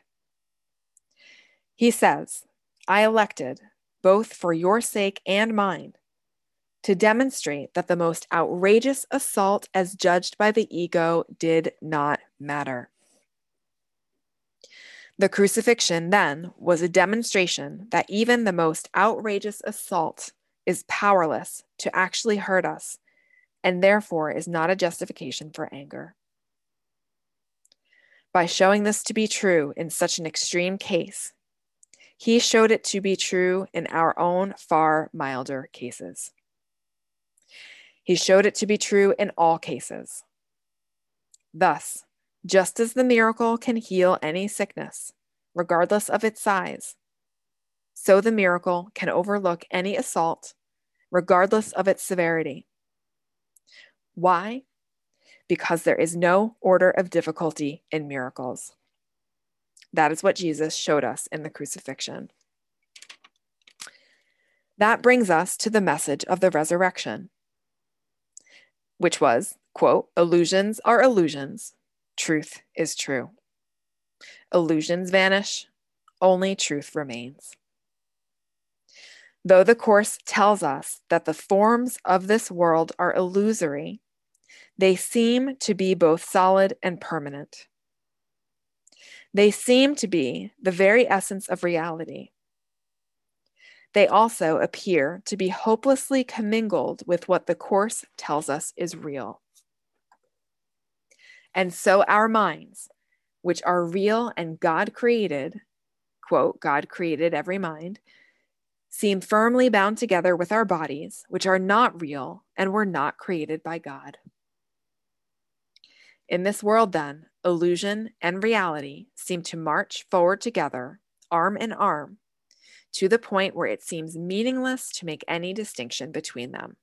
He says, I elected, both for your sake and mine, to demonstrate that the most outrageous assault as judged by the ego did not matter. The crucifixion, then, was a demonstration that even the most outrageous assault is powerless to actually hurt us, and therefore is not a justification for anger. By showing this to be true in such an extreme case, he showed it to be true in our own far milder cases. He showed it to be true in all cases. Thus, just as the miracle can heal any sickness, regardless of its size, so the miracle can overlook any assault, regardless of its severity. Why? Because there is no order of difficulty in miracles. That is what Jesus showed us in the crucifixion. That brings us to the message of the resurrection, which was, quote, illusions are illusions, truth is true. Illusions vanish, only truth remains. Though the Course tells us that the forms of this world are illusory, they seem to be both solid and permanent. They seem to be the very essence of reality. They also appear to be hopelessly commingled with what the Course tells us is real. And so our minds, which are real and God created, quote, God created every mind, seem firmly bound together with our bodies, which are not real and were not created by God. In this world, then, illusion and reality seem to march forward together, arm in arm, to the point where it seems meaningless to make any distinction between them.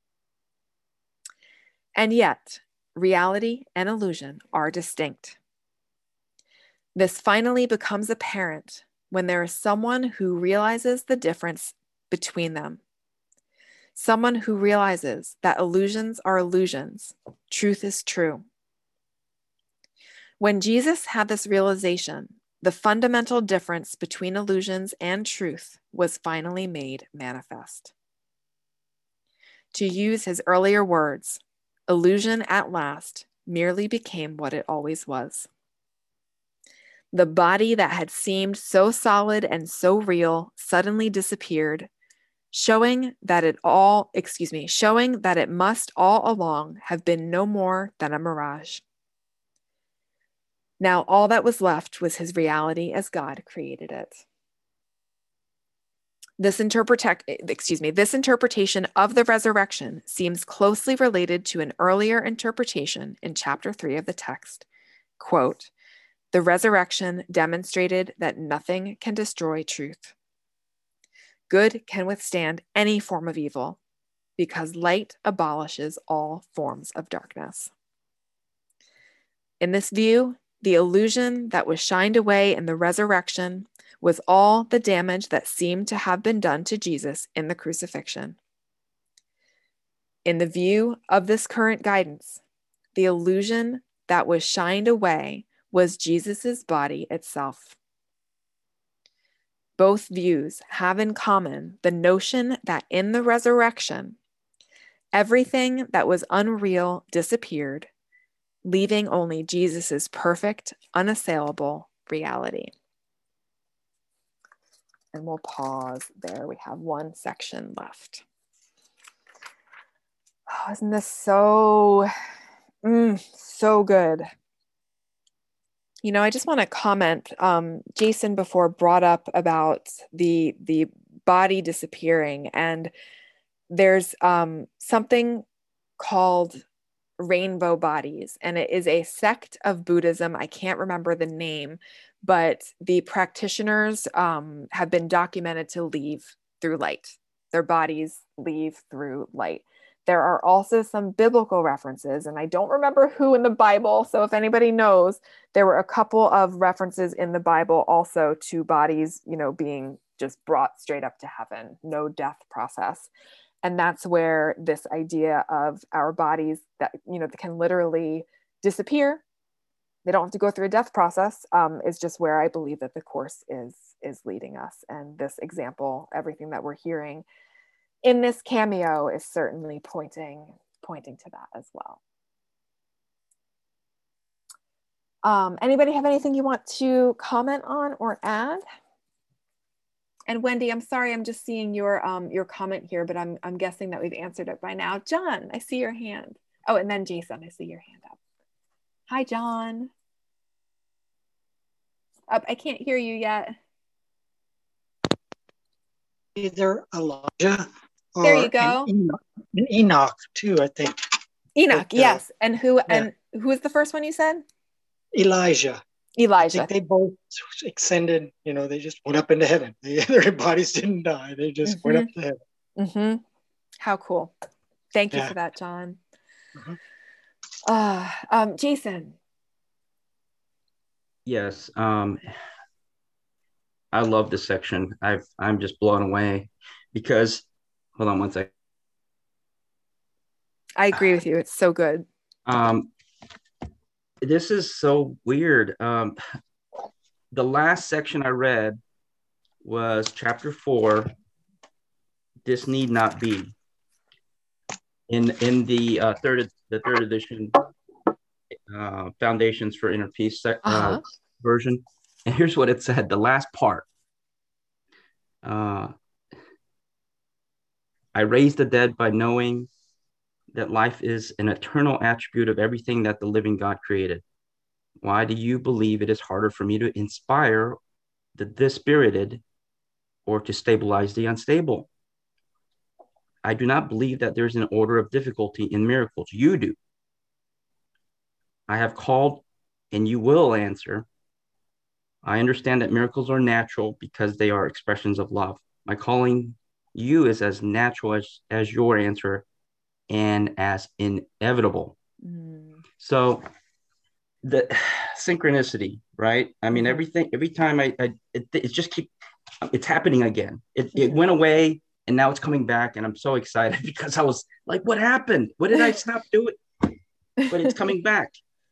And yet, reality and illusion are distinct. This finally becomes apparent when there is someone who realizes the difference between them. Someone who realizes that illusions are illusions, truth is true. When Jesus had this realization, the fundamental difference between illusions and truth was finally made manifest. To use his earlier words, illusion at last merely became what it always was. The body that had seemed so solid and so real suddenly disappeared, showing that it all, excuse me, showing that it must all along have been no more than a mirage. Now all that was left was his reality as God created it. This interpreta- excuse me, this interpretation of the resurrection seems closely related to an earlier interpretation in chapter three of the text. Quote, the resurrection demonstrated that nothing can destroy truth. Good can withstand any form of evil because light abolishes all forms of darkness. In this view, the illusion that was shined away in the resurrection was all the damage that seemed to have been done to Jesus in the crucifixion. In the view of this current guidance, the illusion that was shined away was Jesus's body itself. Both views have in common the notion that in the resurrection, everything that was unreal disappeared, leaving only Jesus's perfect, unassailable reality. And we'll pause there. We have one section left. Oh, isn't this so, mm, so good? You know, I just want to comment. Um, Jason before brought up about the the body disappearing, and there's um, something called rainbow bodies, and it is a sect of Buddhism. I can't remember the name, but the practitioners um, have been documented to leave through light. Their bodies leave through light. There are also some biblical references, and I don't remember who in the Bible, so if anybody knows, there were a couple of references in the Bible also to bodies, you know, being just brought straight up to heaven, no death process. And that's where this idea of our bodies that, you know, can literally disappear, they don't have to go through a death process, um, is just where I believe that the Course is, is leading us. And this example, everything that we're hearing, in this cameo is certainly pointing pointing to that as well. Um, anybody have anything you want to comment on or add? And Wendy, I'm sorry, I'm just seeing your um, your comment here, but I'm I'm guessing that we've answered it by now. John, I see your hand. Oh, and then Jason, I see your hand up. Hi, John. Up, I can't hear you yet. Either Elijah or there you go. An Enoch, an Enoch too, I think. Enoch, but, uh, yes. And who yeah. and who was the first one you said? Elijah. Elijah. I think they both ascended, you know, they just went up into heaven. They, their bodies didn't die. They just mm-hmm. went up to heaven. Mm-hmm. How cool. Thank you yeah. for that, John. Mm-hmm. Uh, um, Jason. Yes. Um, I love this section. I've, I'm just blown away because, hold on one second. I agree with you. It's so good. Um, this is so weird. Um, the last section I read was chapter four. This need not be. In in the uh, third the third edition, uh, Foundations for Inner Peace uh, uh-huh. version, and here's what it said. The last part. Uh, I raised the dead by knowing that life is an eternal attribute of everything that the living God created. Why do you believe it is harder for me to inspire the dispirited or to stabilize the unstable? I do not believe that there's an order of difficulty in miracles. You do. I have called and you will answer. I understand that miracles are natural because they are expressions of love. My calling you is as natural as, as your answer and as inevitable. Mm. So the synchronicity, right? I mean, everything, every time I, I it, it just keep, it's happening again. It, it went away and now it's coming back. And I'm so excited because I was like, what happened? What did I stop doing? But it's coming back.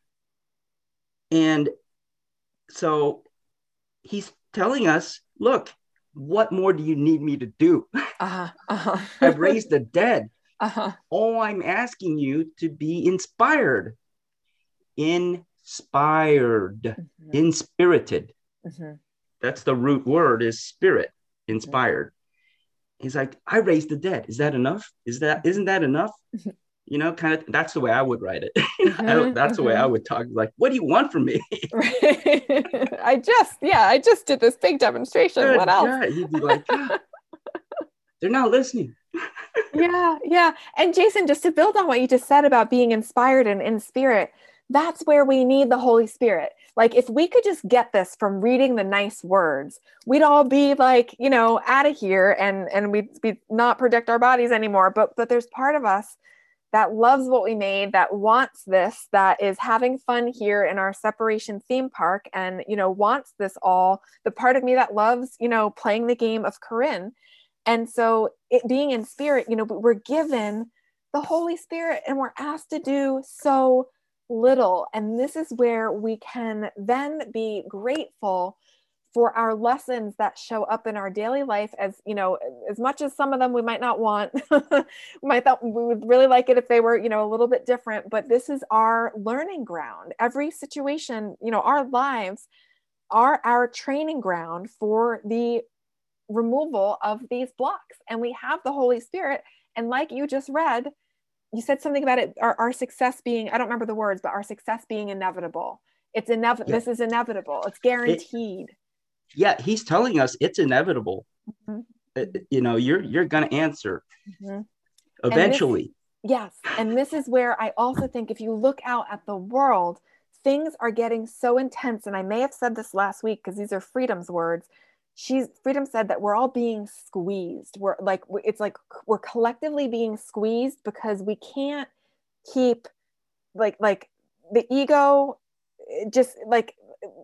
And so he's telling us, look, what more do you need me to do? Uh-huh. Uh-huh. I've raised the dead. Uh-huh. All I'm asking you to be inspired, inspired, mm-hmm. inspirited. Mm-hmm. That's the root word is spirit, inspired. Mm-hmm. He's like, I raised the dead. Is that enough? Is that, isn't that enough? Mm-hmm. You know, kind of, that's the way I would write it. Mm-hmm. I, that's mm-hmm. the way I would talk. Like, what do you want from me? I just, yeah, I just did this big demonstration. Good what else? God. He'd be like, ah, they're not listening. yeah, yeah. And Jason, just to build on what you just said about being inspired and in spirit, that's where we need the Holy Spirit. Like if we could just get this from reading the nice words, we'd all be like, you know, out of here and, and we'd be not protect our bodies anymore. But, but there's part of us that loves what we made, that wants this, that is having fun here in our separation theme park and, you know, wants this all, the part of me that loves, you know, playing the game of Corinne. And so it being in spirit, you know, we're given the Holy Spirit and we're asked to do so little. And this is where we can then be grateful for our lessons that show up in our daily life as, you know, as much as some of them we might not want, we might thought we would really like it if they were, you know, a little bit different, but this is our learning ground. Every situation, you know, our lives are our training ground for the removal of these blocks. And we have the Holy Spirit. And like you just read, you said something about it, our, our success being, I don't remember the words, but our success being inevitable. It's inevitable. Yeah. This is inevitable. It's guaranteed. It, yeah. He's telling us it's inevitable. Mm-hmm. Uh, you know, you're, you're going to answer mm-hmm. eventually. This, yes. And this is where I also think if you look out at the world, things are getting so intense. And I may have said this last week because these are Freedom's words. She's Freedom said that we're all being squeezed. We're like, it's like we're collectively being squeezed because we can't keep like, like the ego just like,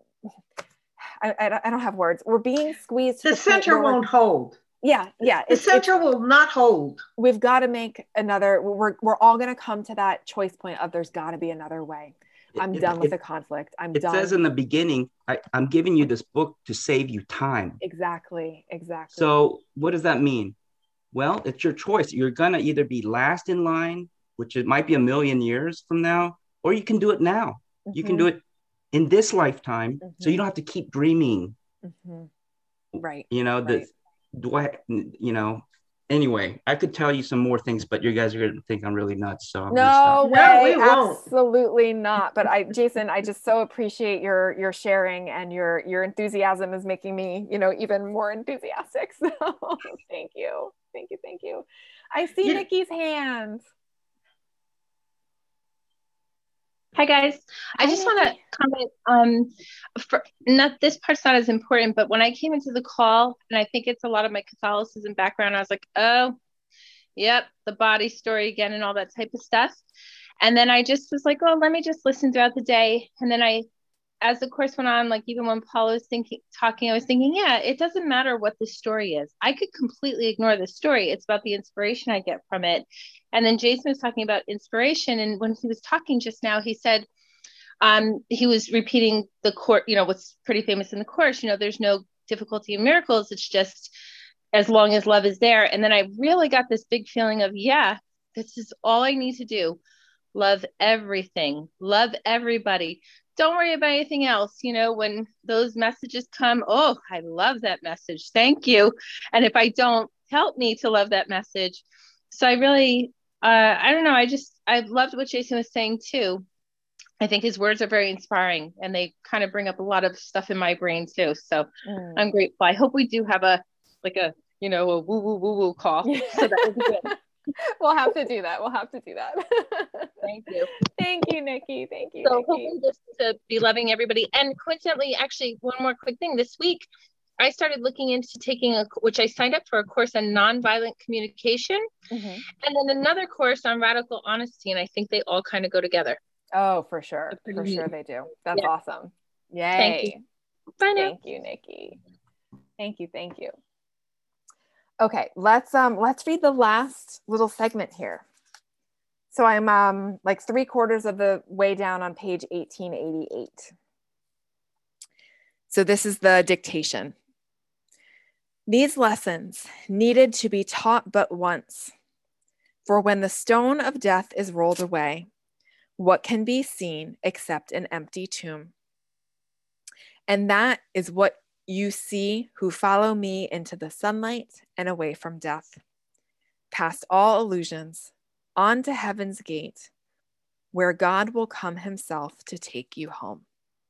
I, I, I don't have words. We're being squeezed. The center won't hold. Yeah. Yeah. The center will not hold. We've got to make another, we're, we're all going to come to that choice point of there's got to be another way. I'm it, done with it, the conflict. I'm it done. It says in the beginning, I, I'm giving you this book to save you time. Exactly. Exactly. So what does that mean? Well, it's your choice. You're going to either be last in line, which it might be a million years from now, or you can do it now. Mm-hmm. You can do it in this lifetime. Mm-hmm. So you don't have to keep dreaming. Mm-hmm. Right. You know, the, right. do I, you know, anyway, I could tell you some more things, but you guys are going to think I'm really nuts. So I'm no way, no, we won't. Absolutely not. But I, Jason, I just so appreciate your your sharing, and your your enthusiasm is making me, you know, even more enthusiastic. So thank you, thank you, thank you. I see you, Nikki's hand. Hi guys, I just want to comment. Um, for, not this part's not as important, but when I came into the call, and I think it's a lot of my Catholicism background, I was like, oh, yep, the body story again and all that type of stuff. And then I just was like, oh, let me just listen throughout the day. And then I, as the course went on, like even when Paula was thinking, talking, I was thinking, yeah, it doesn't matter what the story is. I could completely ignore the story. It's about the inspiration I get from it. And then Jason was talking about inspiration. And when he was talking just now, he said, um, he was repeating the course, you know, what's pretty famous in the course, you know, there's no difficulty in miracles. It's just as long as love is there. And then I really got this big feeling of, yeah, this is all I need to do. Love everything, love everybody. Don't worry about anything else. You know, when those messages come, oh, I love that message. Thank you. And if I don't, help me to love that message. So I really, uh, I don't know. I just, I loved what Jason was saying too. I think his words are very inspiring, and they kind of bring up a lot of stuff in my brain too. So mm. I'm grateful. I hope we do have a, like a, you know, a woo woo woo woo call. So that would be good. We'll have to do that. We'll have to do that. Thank you. Thank you, Nikki. Thank you. So Nikki. hopefully this to be loving everybody. And coincidentally, actually, one more quick thing. This week, I started looking into taking a, which I signed up for a course on nonviolent communication, mm-hmm. and then another course on radical honesty. And I think they all kind of go together. Oh, for sure. For sure they do. That's yeah. awesome. Yay. Thank you. Bye now. Thank you, Nikki. Thank you. Thank you. Okay, let's um let's read the last little segment here. So I'm um like three quarters of the way down on page eighteen eighty-eight. So this is the dictation. These lessons needed to be taught but once, for when the stone of death is rolled away, what can be seen except an empty tomb? And that is what you see who follow me into the sunlight and away from death, past all illusions, on to heaven's gate, where God will come himself to take you home.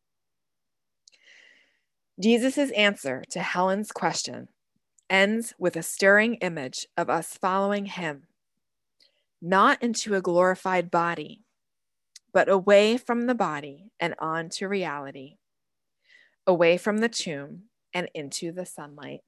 Jesus' answer to Helen's question ends with a stirring image of us following him, not into a glorified body, but away from the body and on to reality, away from the tomb and into the sunlight.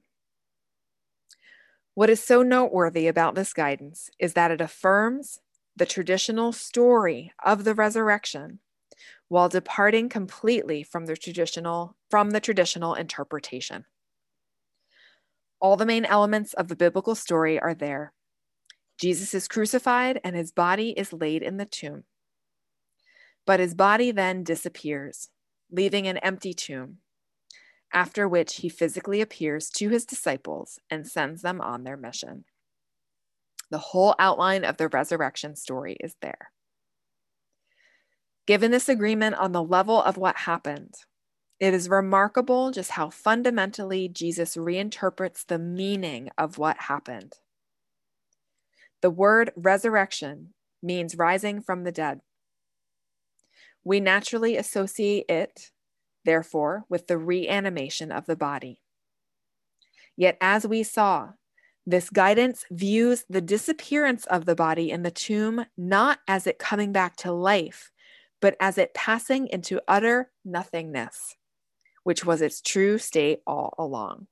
What is so noteworthy about this guidance is that it affirms the traditional story of the resurrection while departing completely from the traditional, from the traditional interpretation. All the main elements of the biblical story are there. Jesus is crucified and his body is laid in the tomb. But his body then disappears, leaving an empty tomb, after which he physically appears to his disciples and sends them on their mission. The whole outline of the resurrection story is there. Given this agreement on the level of what happened, it is remarkable just how fundamentally Jesus reinterprets the meaning of what happened. The word resurrection means rising from the dead. We naturally associate it, therefore, with the reanimation of the body. Yet, as we saw, this guidance views the disappearance of the body in the tomb not as it coming back to life, but as it passing into utter nothingness, which was its true state all along.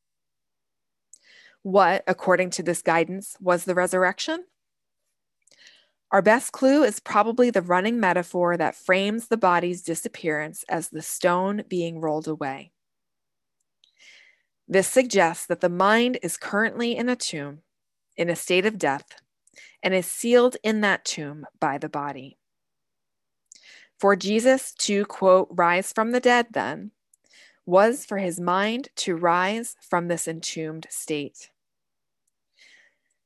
What, according to this guidance, was the resurrection? Our best clue is probably the running metaphor that frames the body's disappearance as the stone being rolled away. This suggests that the mind is currently in a tomb, in a state of death, and is sealed in that tomb by the body. For Jesus to, quote, rise from the dead then, was for his mind to rise from this entombed state.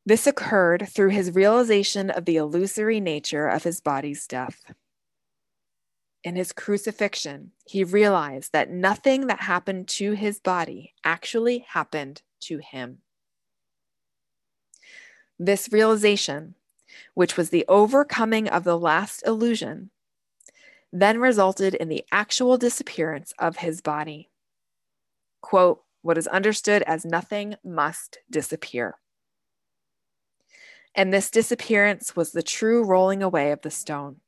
This occurred through his realization of the illusory nature of his body's death. In his crucifixion, he realized that nothing that happened to his body actually happened to him. This realization, which was the overcoming of the last illusion, then resulted in the actual disappearance of his body. Quote, what is understood as nothing must disappear. And this disappearance was the true rolling away of the stone.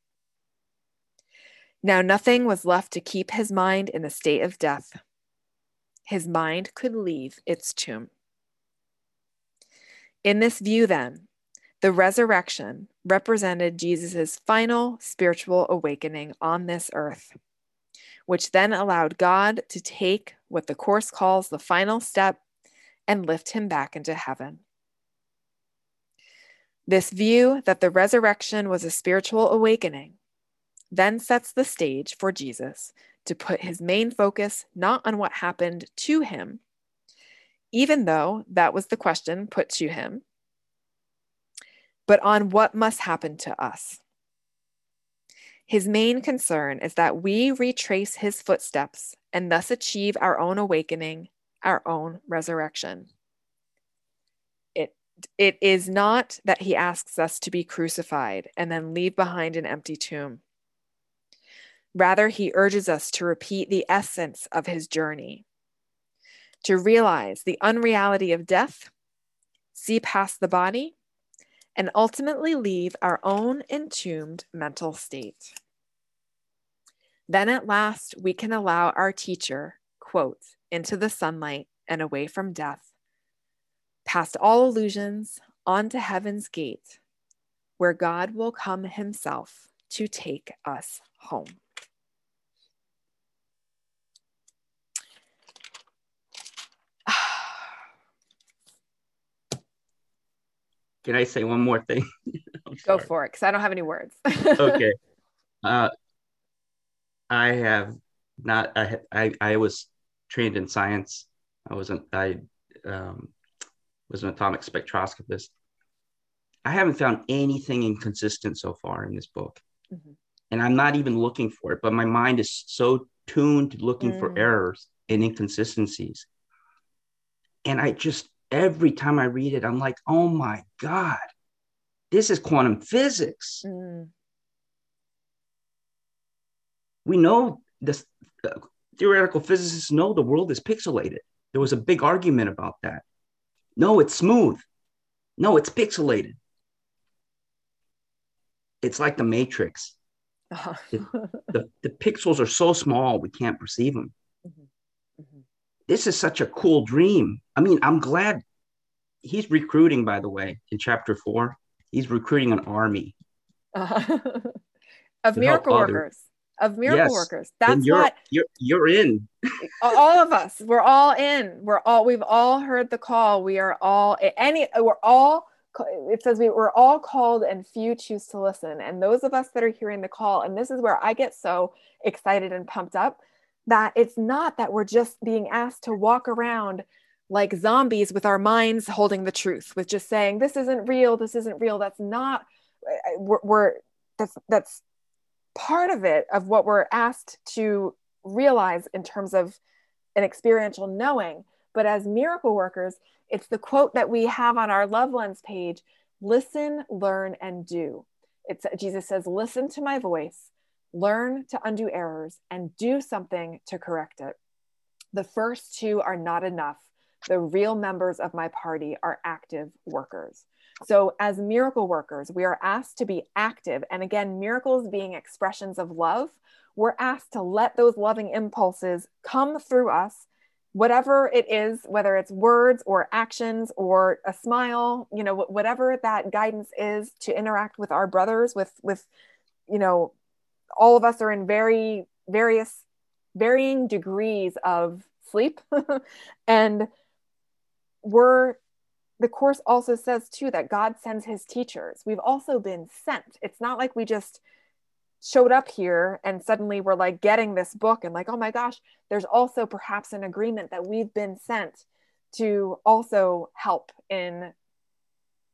Now nothing was left to keep his mind in a state of death. His mind could leave its tomb. In this view, then, the resurrection represented Jesus' final spiritual awakening on this earth, which then allowed God to take what the Course calls the final step and lift him back into heaven. This view that the resurrection was a spiritual awakening then sets the stage for Jesus to put his main focus not on what happened to him, even though that was the question put to him, but on what must happen to us. His main concern is that we retrace his footsteps and thus achieve our own awakening, our own resurrection. It, it is not that he asks us to be crucified and then leave behind an empty tomb. Rather, he urges us to repeat the essence of his journey, to realize the unreality of death, see past the body, and ultimately leave our own entombed mental state. Then at last, we can allow our teacher, quote, into the sunlight and away from death, past all illusions, onto heaven's gate, where God will come himself to take us home. Can I say one more thing? Go for it, because I don't have any words. Okay. Uh, I have not, I, I, I was trained in science. I wasn't, I um, was an atomic spectroscopist. I haven't found anything inconsistent so far in this book. Mm-hmm. And I'm not even looking for it, but my mind is so tuned to looking mm. for errors and inconsistencies. And I just, every time I read it, I'm like, oh my God, this is quantum physics. Mm. We know this, uh, theoretical physicists know the world is pixelated. There was a big argument about that. No, it's smooth. No, it's pixelated. It's like the Matrix. Uh-huh. the, the, the pixels are so small, we can't perceive them. Mm-hmm. Mm-hmm. This is such a cool dream. I mean, I'm glad he's recruiting, by the way, in chapter four, he's recruiting an army. Uh-huh. Of miracle workers. Of miracle yes. workers. That's you're, what you're you're in. All of us. We're all in. We're all we've all heard the call. We are all any we're all it says we, we're all called and few choose to listen. And those of us that are hearing the call, and this is where I get so excited and pumped up, that it's not that we're just being asked to walk around like zombies with our minds holding the truth, with just saying, this isn't real, this isn't real. That's not, we're, we're that's, that's part of it, of what we're asked to realize in terms of an experiential knowing. But as miracle workers, it's the quote that we have on our Love Lens page: listen, learn, and do. It's Jesus says, listen to my voice, learn to undo errors, and do something to correct it. The first two are not enough. The real members of my party are active workers. So as miracle workers, we are asked to be active. And again, miracles being expressions of love, we're asked to let those loving impulses come through us, whatever it is, whether it's words or actions or a smile, you know, whatever that guidance is to interact with our brothers, with, with, you know, all of us are in very various, varying degrees of sleep. And we're, the Course also says too, that God sends his teachers. We've also been sent. It's not like we just showed up here and suddenly we're like getting this book and like, oh my gosh, there's also perhaps an agreement that we've been sent to also help in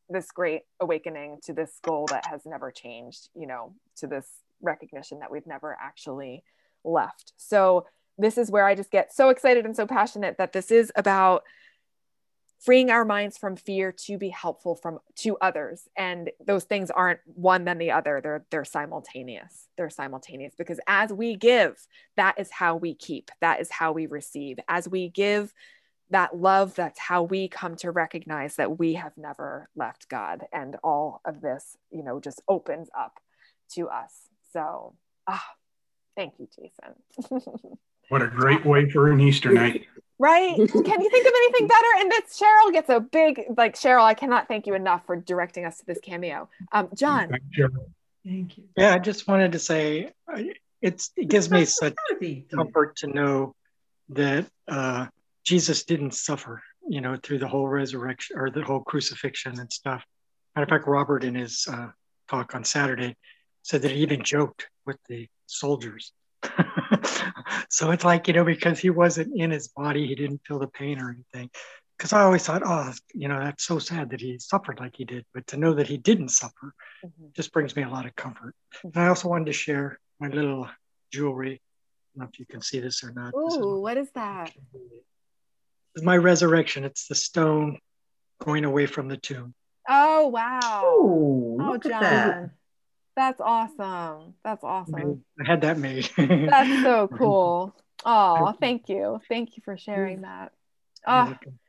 this great awakening, to this goal that has never changed, you know, to this recognition that we've never actually left. So this is where I just get so excited and so passionate that this is about freeing our minds from fear to be helpful from to others. And those things aren't one then the other. They're they're simultaneous. They're simultaneous because as we give, that is how we keep. That is how we receive. As we give that love, that's how we come to recognize that we have never left God. And all of this, you know, just opens up to us. So, ah, thank you, Jason. What a great way for an Easter night. Right? Can you think of anything better? And that's Cheryl gets a big, like, Cheryl, I cannot thank you enough for directing us to this cameo. Um, John. Thank you. Yeah, I just wanted to say it's, it gives me such comfort to know that uh, Jesus didn't suffer, you know, through the whole resurrection or the whole crucifixion and stuff. Matter of fact, Robert in his uh, talk on Saturday said that he even joked with the soldiers. So it's like, you know, because he wasn't in his body, he didn't feel the pain or anything. Because I always thought, oh, you know, that's so sad that he suffered like he did. But to know that he didn't suffer mm-hmm. just brings me a lot of comfort. Mm-hmm. And I also wanted to share my little jewelry. I don't know if you can see this or not. Ooh, is what is that? It's my resurrection. It's the stone going away from the tomb. Oh, wow. Ooh, oh, look John. at that. That's awesome. That's awesome. I had that made. That's so cool. Oh, thank you. Thank you for sharing that. Oh.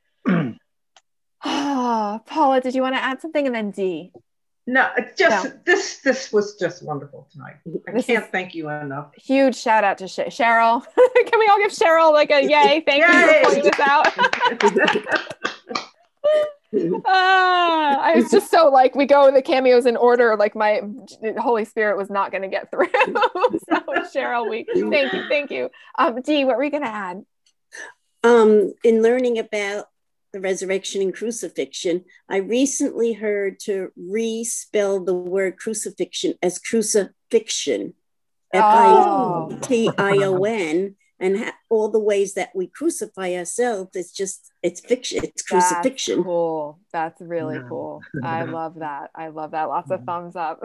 oh, Paula, did you want to add something? And then Dee. No, it's just no. this this was just wonderful tonight. I this can't thank you enough. Huge shout out to Sh- Cheryl. Can we all give Cheryl like a yay? Thank yay! you for pointing this out. uh, I was just so like, we go in the cameos in order, like my Holy Spirit was not going to get through. So Cheryl, we thank you, thank you. Um, Dee, what were you going to add? Um, in learning about the resurrection and crucifixion, I recently heard to re-spell the word crucifixion as crucifixion, F I T I O N. And ha- all the ways that we crucify ourselves, it's just, it's fiction, it's crucifixion. That's cool. That's really cool. I love that. I love that. Lots of thumbs up.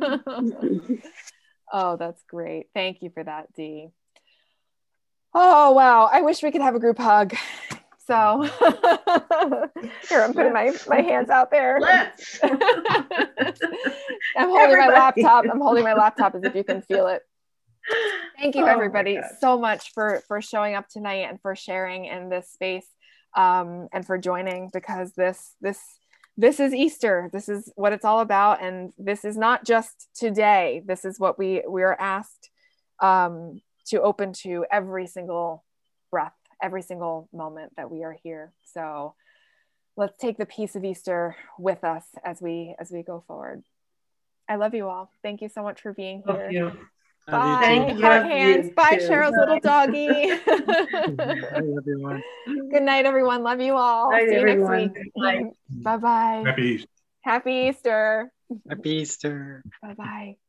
Oh, that's great. Thank you for that, Dee. Oh, wow. I wish we could have a group hug. So here, I'm putting my, my hands out there. Let's. I'm holding Everybody. my laptop. I'm holding my laptop as if you can feel it. Thank you, everybody, oh so much for for showing up tonight and for sharing in this space, um, and for joining, because this this this is Easter. This is what it's all about, and this is not just today. This is what we we are asked um, to open to every single breath, every single moment that we are here. So let's take the peace of Easter with us as we as we go forward. I love you all. Thank you so much for being here. Love you. Bye. Thank Hug hands. Bye, too. Cheryl's Bye. Little doggy. Bye, everyone. Good night, everyone. Love you all. Bye, See you everyone. next week. Bye bye. Happy Easter. Happy Easter. Happy Easter. Bye bye.